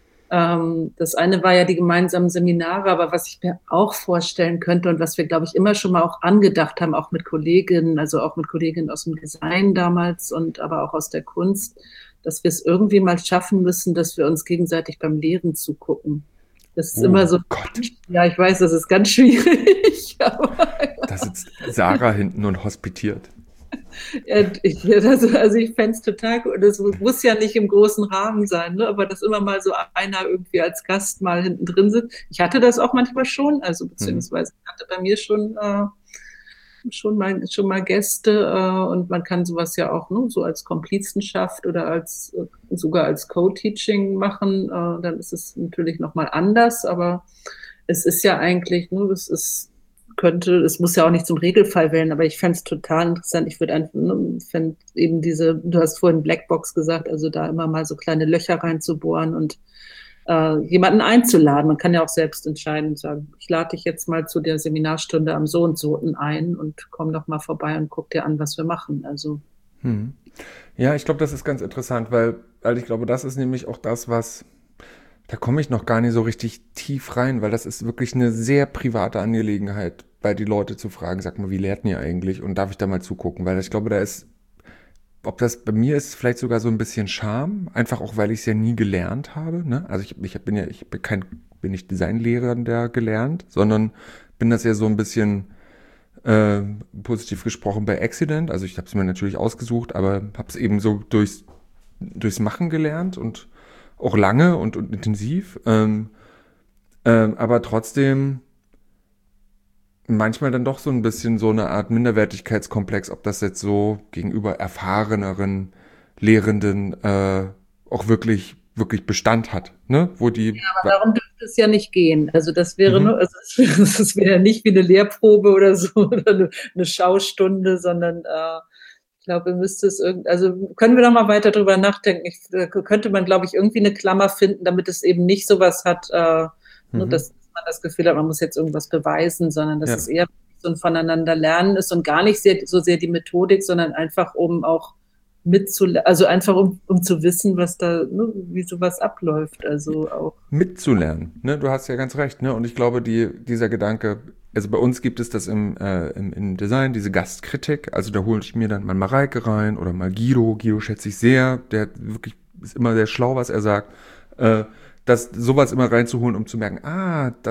ähm, das eine war ja die gemeinsamen Seminare, aber was ich mir auch vorstellen könnte und was wir, glaube ich, immer schon mal auch angedacht haben, auch mit Kolleginnen, also auch mit Kolleginnen aus dem Design damals und aber auch aus der Kunst, dass wir es irgendwie mal schaffen müssen, dass wir uns gegenseitig beim Lehren zugucken. Das ist Oh immer so, Gott, ja, ich weiß, das ist ganz schwierig, aber da sitzt Sarah hinten und hospitiert. ja, ich, also, also ich fände es total gut. Das muss ja nicht im großen Rahmen sein, ne? Aber dass immer mal so einer irgendwie als Gast mal hinten drin sitzt. Ich hatte das auch manchmal schon, also Mhm. beziehungsweise ich hatte bei mir schon äh, schon mal, schon mal Gäste äh, und man kann sowas ja auch ne, so als Komplizenschaft oder als äh, sogar als Co-Teaching machen. Äh, dann ist es natürlich nochmal anders, aber es ist ja eigentlich, ne, es ist, könnte, es muss ja auch nicht zum Regelfall werden, aber ich fände es total interessant. Ich würde einfach, ne, fände eben diese, du hast vorhin Blackbox gesagt, also da immer mal so kleine Löcher reinzubohren und äh, jemanden einzuladen. Man kann ja auch selbst entscheiden und sagen, ich lade dich jetzt mal zu der Seminarstunde am so und so ein und komm doch mal vorbei und guck dir an, was wir machen. Also Mhm. Ja, ich glaube, das ist ganz interessant, weil, weil ich glaube, das ist nämlich auch das, was, da komme ich noch gar nicht so richtig tief rein, weil das ist wirklich eine sehr private Angelegenheit, bei die Leute zu fragen, sag mal, wie lehrt ihr eigentlich? Und darf ich da mal zugucken? Weil ich glaube, da ist, ob das bei mir ist, vielleicht sogar so ein bisschen Scham, einfach auch, weil ich es ja nie gelernt habe. Ne? Also ich, ich bin ja, ich bin kein, bin nicht Designlehrer, der gelernt, sondern bin das ja so ein bisschen äh, positiv gesprochen bei Accident. Also ich habe es mir natürlich ausgesucht, aber habe es eben so durchs, durchs Machen gelernt und auch lange und, und intensiv. Ähm, ähm, aber trotzdem manchmal dann doch so ein bisschen so eine Art Minderwertigkeitskomplex, ob das jetzt so gegenüber erfahreneren Lehrenden äh, auch wirklich, wirklich Bestand hat, ne? Wo die. darum dürfte es ja nicht gehen. Also das wäre Mhm. nur, also es ist wieder nicht wie eine Lehrprobe oder so oder eine, eine Schaustunde, sondern äh, ich glaube, müsste es irgend, also können wir da mal weiter drüber nachdenken. Ich, da könnte man, glaube ich, irgendwie eine Klammer finden, damit es eben nicht sowas hat, äh, nur Mhm. dass man das Gefühl hat, man muss jetzt irgendwas beweisen, sondern dass Ja. es eher so ein Voneinander lernen ist und gar nicht sehr, so sehr die Methodik, sondern einfach um auch mitzulernen, also einfach um, um zu wissen, was da, ne, wie sowas abläuft. Also auch. Mitzulernen. Ne? Du hast ja ganz recht. Ne? Und ich glaube, die, dieser Gedanke, also bei uns gibt es das im, äh, im, im Design, diese Gastkritik. Also da hole ich mir dann mal Mareike rein oder mal Guido. Guido schätze ich sehr. Der wirklich ist immer sehr schlau, was er sagt. Äh, das, sowas immer reinzuholen, um zu merken, ah, das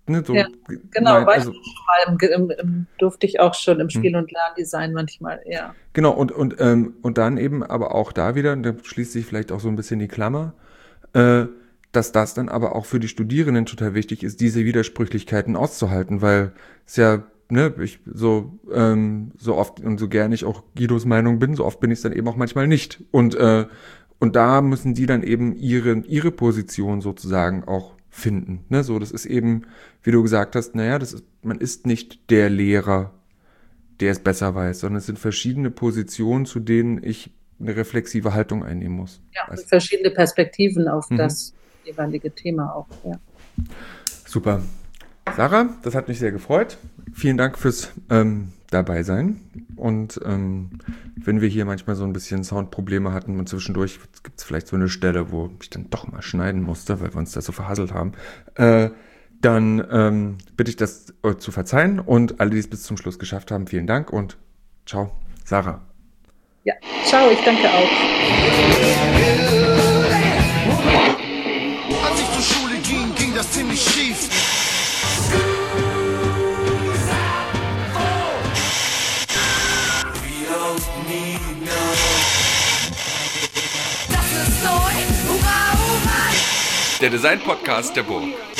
ne, so ja, genau, mein, war also, ich schon mal im, im, im, durfte ich auch schon im Spiel- und Lerndesign manchmal, ja. genau, und, und, ähm, und dann eben aber auch da wieder, da schließt sich vielleicht auch so ein bisschen die Klammer, äh, dass das dann aber auch für die Studierenden total wichtig ist, diese Widersprüchlichkeiten auszuhalten, weil es ja, ne, ich so, ähm, so oft und so gern ich auch Guidos Meinung bin, so oft bin ich es dann eben auch manchmal nicht. Und, äh, und da müssen die dann eben ihre, ihre Position sozusagen auch finden. Ne? So, das ist eben, wie du gesagt hast, naja, das ist, man ist nicht der Lehrer, der es besser weiß, sondern es sind verschiedene Positionen, zu denen ich eine reflexive Haltung einnehmen muss. Ja, Also, und verschiedene Perspektiven auf mhm. das jeweilige Thema auch, ja. Super. Sarah, das hat mich sehr gefreut. Vielen Dank fürs ähm, Dabeisein. Und ähm, wenn wir hier manchmal so ein bisschen Soundprobleme hatten und zwischendurch gibt es vielleicht so eine Stelle, wo ich dann doch mal schneiden musste, weil wir uns da so verhasselt haben, äh, dann ähm, bitte ich das äh, zu verzeihen. Und alle, die es bis zum Schluss geschafft haben, vielen Dank und ciao, Sarah. Ja, ciao, ich danke auch. Als ich zur Schule ging, ging das ziemlich schief. Das ist neu, hurra, hurra! Der Design-Podcast der Burg.